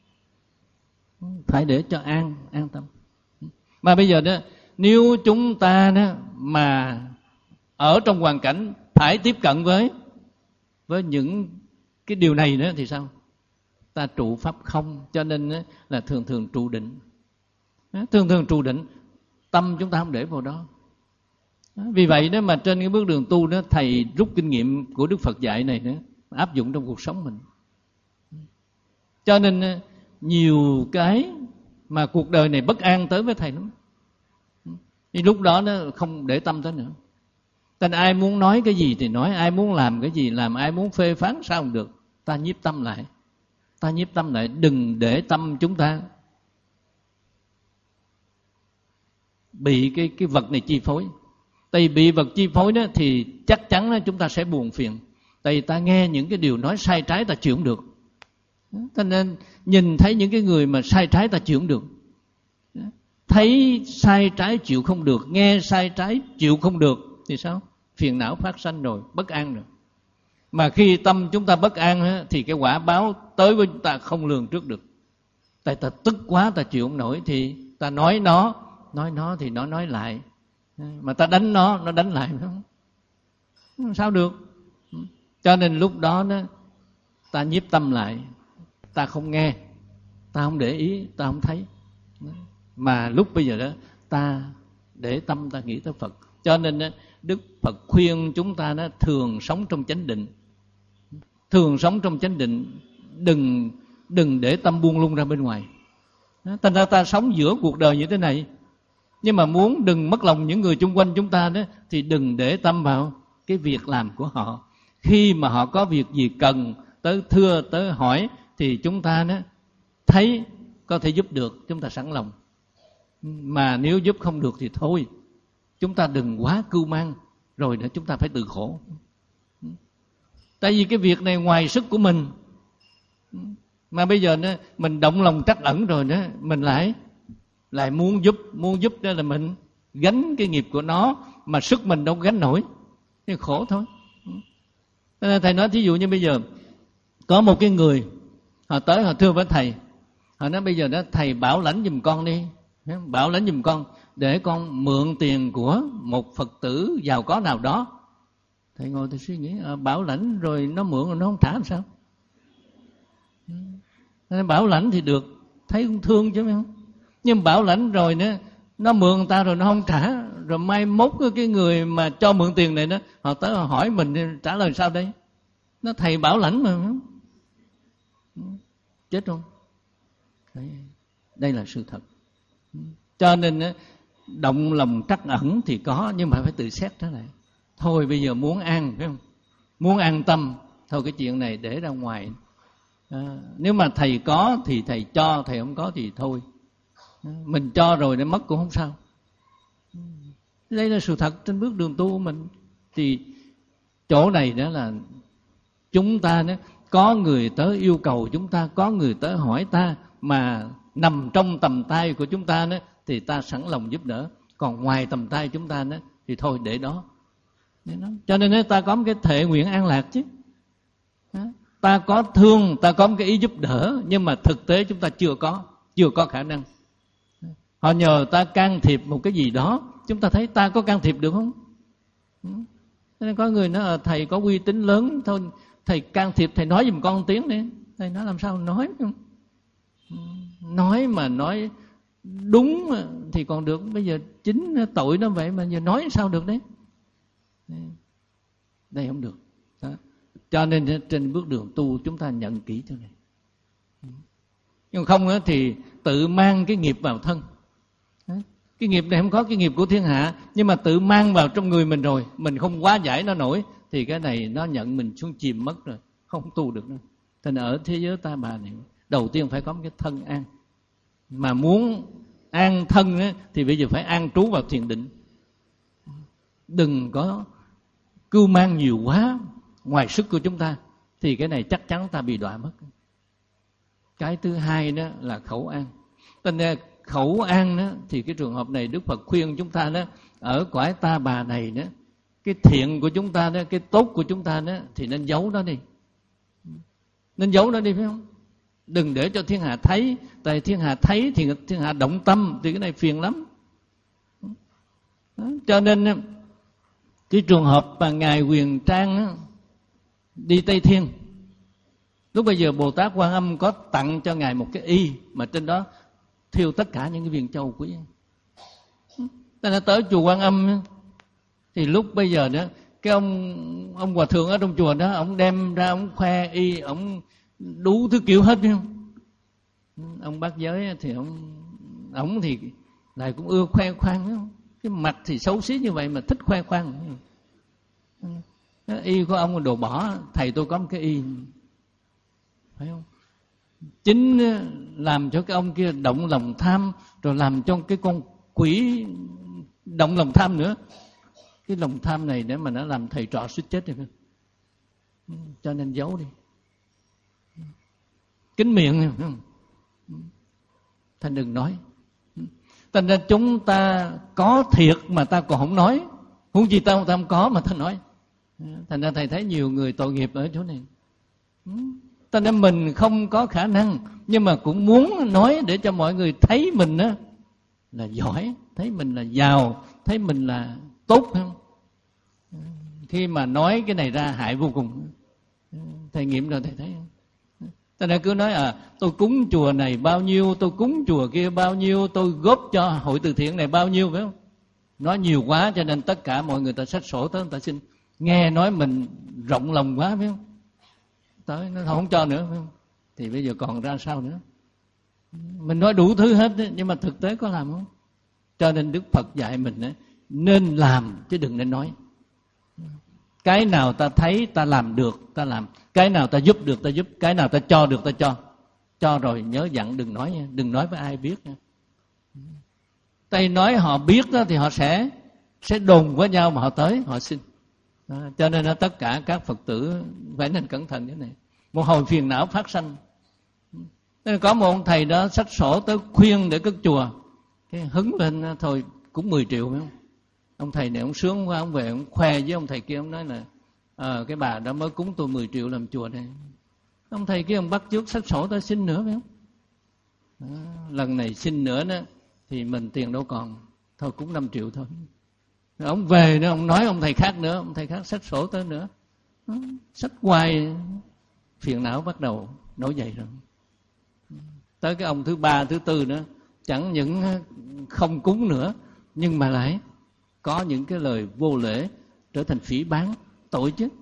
Phải để cho an tâm. Mà bây giờ đó, nếu chúng ta đó mà ở trong hoàn cảnh phải tiếp cận với những cái điều này nữa thì sao? Ta trụ pháp không, cho nên là thường trụ định. Thường trụ định, tâm chúng ta không để vào đó. Vì vậy đó mà trên cái bước đường tu đó, thầy rút kinh nghiệm của Đức Phật dạy này nữa, áp dụng trong cuộc sống mình. Cho nên nhiều cái mà cuộc đời này bất an tới với thầy lắm. Thì lúc đó nó không để tâm tới nữa. Nên ai muốn nói cái gì thì nói, ai muốn làm cái gì làm, ai muốn phê phán sao không được. Ta nhiếp tâm lại. Ta nhiếp tâm lại, đừng để tâm chúng ta bị cái vật này chi phối. Tại vì bị vật chi phối đó thì chắc chắn chúng ta sẽ buồn phiền. Tại vì ta nghe những cái điều nói sai trái ta chịu không được. Cho nên nhìn thấy những cái người mà sai trái ta chịu không được. Thấy sai trái chịu không được, nghe sai trái chịu không được thì sao? Phiền não phát sanh rồi, bất an rồi. Mà khi tâm chúng ta bất an thì cái quả báo tới với chúng ta không lường trước được. Tại ta tức quá, ta chịu không nổi thì ta nói nó thì nó nói lại. Mà ta đánh nó đánh lại. Sao được? Cho nên lúc đó ta nhiếp tâm lại, ta không nghe, ta không để ý, ta không thấy. Mà lúc bây giờ đó ta để tâm ta nghĩ tới Phật. Cho nên Đức Phật khuyên chúng ta thường sống trong chánh định. Thường sống trong chánh định, đừng để tâm buông lung ra bên ngoài. Thành ra ta sống giữa cuộc đời như thế này. Nhưng mà muốn đừng mất lòng những người chung quanh chúng ta đó, thì đừng để tâm vào cái việc làm của họ. Khi mà họ có việc gì cần tới thưa, tới hỏi thì chúng ta thấy có thể giúp được, chúng ta sẵn lòng. Mà nếu giúp không được thì thôi, chúng ta đừng quá cưu mang, rồi nữa chúng ta phải tự khổ. Tại vì cái việc này ngoài sức của mình. Mà bây giờ mình động lòng trắc ẩn rồi đó, mình lại muốn giúp đó là mình gánh cái nghiệp của nó, mà sức mình đâu gánh nổi, thì khổ thôi. Thầy nói thí dụ như bây giờ có một cái người họ tới họ thưa với thầy, họ nói bây giờ đó thầy bảo lãnh giùm con đi, bảo lãnh giùm con để con mượn tiền của một Phật tử giàu có nào đó. Thầy ngồi thầy suy nghĩ, bảo lãnh rồi nó mượn rồi nó không trả làm sao? Bảo lãnh thì được, thấy cũng thương chứ phải không? Nhưng bảo lãnh rồi nó mượn ta rồi nó không trả, rồi mai mốt cái người mà cho mượn tiền này họ tới họ hỏi mình trả lời sao đây? Nó thầy bảo lãnh mà, chết không? Đây là sự thật. Cho nên động lòng trắc ẩn thì có, nhưng mà phải tự xét trở lại. Thôi bây giờ muốn an, phải không? Muốn an tâm, thôi cái chuyện này để ra ngoài. Nếu mà thầy có thì thầy cho, thầy không có thì thôi. Mình cho rồi để mất cũng không sao. Đây là sự thật trên bước đường tu của mình. Thì chỗ này đó là chúng ta có người tới yêu cầu chúng ta, có người tới hỏi ta, mà nằm trong tầm tay của chúng ta thì ta sẵn lòng giúp đỡ. Còn ngoài tầm tay chúng ta thì thôi để đó. Cho nên ta có một cái thệ nguyện an lạc chứ. Ta có thương, ta có một cái ý giúp đỡ, nhưng mà thực tế chúng ta chưa có khả năng. Họ nhờ ta can thiệp một cái gì đó, chúng ta thấy ta có can thiệp được không? Nên có người nói thầy có uy tín lớn, thôi thầy can thiệp, thầy nói giùm con một tiếng đi. Thầy nói làm sao nói? Nói mà nói đúng thì còn được, bây giờ chính tội nó vậy mà giờ nói sao được đấy? Đây không được. Đó. Cho nên trên bước đường tu chúng ta nhận kỹ chỗ này. Nhưng không thì tự mang cái nghiệp vào thân. Cái nghiệp này không có cái nghiệp của thiên hạ, nhưng mà tự mang vào trong người mình rồi, mình không hóa giải nó nổi, thì cái này nó nhận mình xuống chìm mất rồi, không tu được nữa. Thành ở thế giới ta bà này, đầu tiên phải có một cái thân an. Mà muốn an thân thì bây giờ phải an trú vào thiền định. Đừng có cưu mang nhiều quá ngoài sức của chúng ta, thì cái này chắc chắn ta bị đọa mất. Cái thứ hai đó là khẩu an. Tên khẩu an đó, thì cái trường hợp này Đức Phật khuyên chúng ta đó, ở cõi ta bà này đó, cái thiện của chúng ta đó, cái tốt của chúng ta đó, thì nên giấu nó đi. Nên giấu nó đi, phải không? Đừng để cho thiên hạ thấy. Tại thiên hạ thấy thì thiên hạ động tâm, thì cái này phiền lắm. Đó. Cho nên cái trường hợp mà Ngài Huyền Trang đó, đi Tây Thiên, lúc bây giờ Bồ Tát Quan Âm có tặng cho Ngài một cái y, mà trên đó thiêu tất cả những cái viên châu quý. Ta đã tới chùa Quan Âm, thì lúc bây giờ đó, cái ông hòa thượng ở trong chùa đó, ông đem ra, ông khoe y, ông đủ thứ kiểu hết, phải không? Ông bác giới thì ông thì lại cũng ưa khoe khoang, phải không? Cái mặt thì xấu xí như vậy mà thích khoe khoang. Y của ông là đồ bỏ, thầy tôi có một cái y, phải không? Chính làm cho cái ông kia động lòng tham, rồi làm cho cái con quỷ động lòng tham nữa. Cái lòng tham này để mà nó làm thầy trò suýt chết rồi. cho nên giấu đi. Kín miệng, thành đừng nói. Thành ra chúng ta có thiệt mà ta còn không nói, huống chi ta không có mà ta nói. Thành ra thầy thấy nhiều người tội nghiệp ở chỗ này. Thành ra mình không có khả năng, nhưng mà cũng muốn nói để cho mọi người thấy mình á là giỏi, thấy mình là giàu, thấy mình là tốt không? Khi mà nói cái này ra hại vô cùng. Thầy nghiệm rồi thầy thấy không? Thành ra cứ nói tôi cúng chùa này bao nhiêu, tôi cúng chùa kia bao nhiêu, tôi góp cho hội từ thiện này bao nhiêu, phải không? Nói nhiều quá cho nên tất cả mọi người ta xách sổ tới, người ta xin. Nghe nói mình rộng lòng quá, phải không? Tới nó không cho nữa, phải không? Thì bây giờ còn ra sao nữa? Mình nói đủ thứ hết đấy, nhưng mà thực tế có làm không? Cho nên Đức Phật dạy mình ấy, nên làm chứ đừng nên nói. Cái nào ta thấy ta làm được ta làm, cái nào ta giúp được ta giúp, cái nào ta cho được ta cho. Cho rồi nhớ dặn đừng nói nha, đừng nói với ai biết nha. Tay nói họ biết đó thì họ sẽ đồn với nhau mà họ tới họ xin. Đó, cho nên là tất cả các Phật tử phải nên cẩn thận cái này. Một hồi phiền não phát sanh. Nên có một ông thầy đó xách sổ tới khuyên để cất chùa, cái hứng lên thôi cũng 10 triệu phải không? Ông thầy này ông sướng quá, ông về ông khoe với ông thầy kia, ông nói là cái bà đó mới cúng tôi 10 triệu làm chùa này. Ông thầy kia ông bắt chước xách sổ tới xin nữa phải không? Đó, lần này xin nữa đó thì mình tiền đâu còn, thôi cúng 5 triệu thôi. Rồi ông về nữa ông nói ông thầy khác nữa, ông thầy khác xách sổ tới nữa. Đó, xách hoài phiền não bắt đầu nổi dậy rồi. Tới cái ông thứ ba thứ tư nữa, chẳng những không cúng nữa nhưng mà lại có những cái lời vô lễ, trở thành phỉ báng, tội chứ.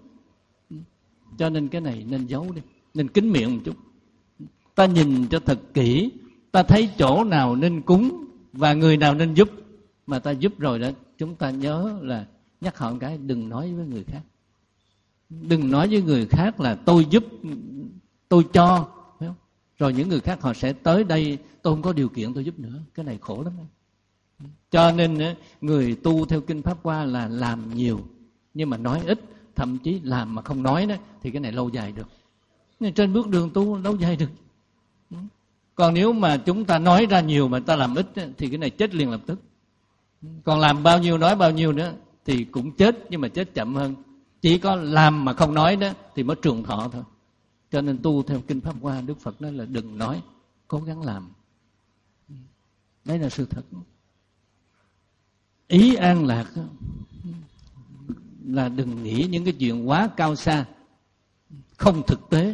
Cho nên cái này nên giấu đi, nên kín miệng một chút. Ta nhìn cho thật kỹ, ta thấy chỗ nào nên cúng và người nào nên giúp, mà ta giúp rồi đó, chúng ta nhớ là nhắc họ một cái, đừng nói với người khác. Đừng nói với người khác là tôi giúp, tôi cho, phải không? Rồi những người khác họ sẽ tới đây, tôi không có điều kiện tôi giúp nữa. Cái này khổ lắm. Cho nên người tu theo Kinh Pháp Hoa là làm nhiều nhưng mà nói ít, thậm chí làm mà không nói đó, thì cái này lâu dài được. Nên trên bước đường tu lâu dài được. Còn nếu mà chúng ta nói ra nhiều mà ta làm ít thì cái này chết liền lập tức. Còn làm bao nhiêu nói bao nhiêu nữa thì cũng chết, nhưng mà chết chậm hơn. Chỉ có làm mà không nói đó thì mới trường thọ thôi. Cho nên tu theo Kinh Pháp Hoa, Đức Phật nói là đừng nói, cố gắng làm. Đấy là sự thật. Ý an lạc là đừng nghĩ những cái chuyện quá cao xa, không thực tế.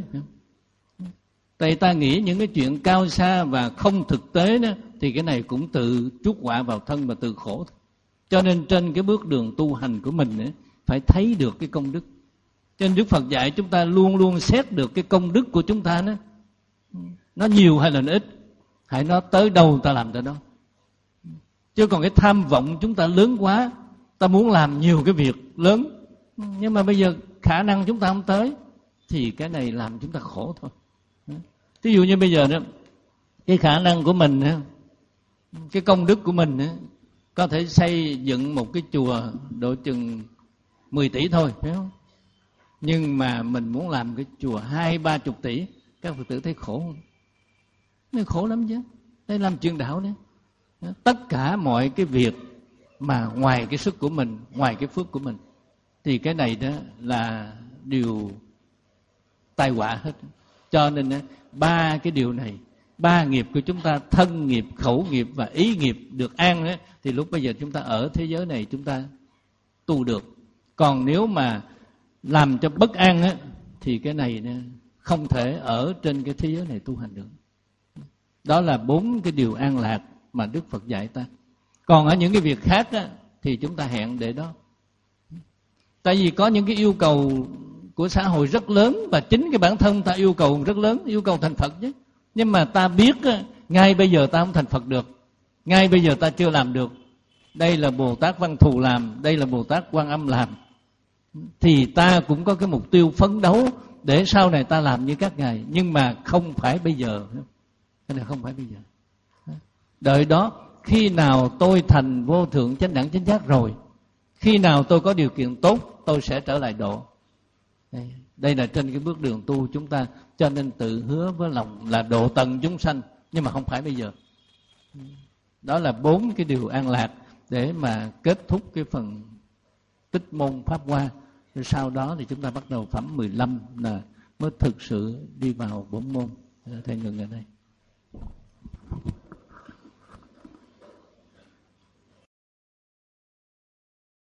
Tại ta nghĩ những cái chuyện cao xa và không thực tế đó, thì cái này cũng tự chuốc họa vào thân và tự khổ. Cho nên trên cái bước đường tu hành của mình ấy, phải thấy được cái công đức. Cho nên Đức Phật dạy chúng ta luôn luôn xét được cái công đức của chúng ta đó, nó nhiều hay là nó ít. Hãy nói tới đâu ta làm tới đó. Chứ còn cái tham vọng chúng ta lớn quá, ta muốn làm nhiều cái việc lớn, nhưng mà bây giờ khả năng chúng ta không tới, thì cái này làm chúng ta khổ thôi. Ví dụ như bây giờ đó, cái khả năng của mình, cái công đức của mình có thể xây dựng một cái chùa độ chừng 10 tỷ thôi, phải không? Nhưng mà mình muốn làm cái chùa 20-30 tỷ, các Phật tử thấy khổ không? Nó khổ lắm chứ. Đây làm chuyện đạo đấy. Tất cả mọi cái việc mà ngoài cái sức của mình, ngoài cái phước của mình, thì cái này đó là điều tai họa hết. Cho nên ba cái điều này, ba nghiệp của chúng ta, thân nghiệp, khẩu nghiệp và ý nghiệp được an đó, thì lúc bây giờ chúng ta ở thế giới này chúng ta tu được. Còn nếu mà làm cho bất an á, thì cái này không thể ở trên cái thế giới này tu hành được. Đó là 4 cái điều an lạc mà Đức Phật dạy ta. Còn ở những cái việc khác á, thì chúng ta hẹn để đó. Tại vì có những cái yêu cầu của xã hội rất lớn, và chính cái bản thân ta yêu cầu rất lớn, yêu cầu thành Phật chứ. Nhưng mà ta biết á, ngay bây giờ ta không thành Phật được, ngay bây giờ ta chưa làm được. Đây là Bồ Tát Văn Thù làm, đây là Bồ Tát Quan Âm làm. Thì ta cũng có cái mục tiêu phấn đấu để sau này ta làm như các ngài, nhưng mà không phải bây giờ. Cái này không phải bây giờ. Đợi đó, khi nào tôi thành vô thượng chánh đẳng chánh giác rồi, khi nào tôi có điều kiện tốt, tôi sẽ trở lại độ. Đây là trên cái bước đường tu chúng ta, cho nên tự hứa với lòng là độ tận chúng sanh, nhưng mà không phải bây giờ. Đó là 4 cái điều an lạc để mà kết thúc cái phần tích môn pháp hoa. Rồi sau đó thì chúng ta bắt đầu phẩm 15 là mới thực sự đi vào 4 môn. Thầy ngừng ở đây.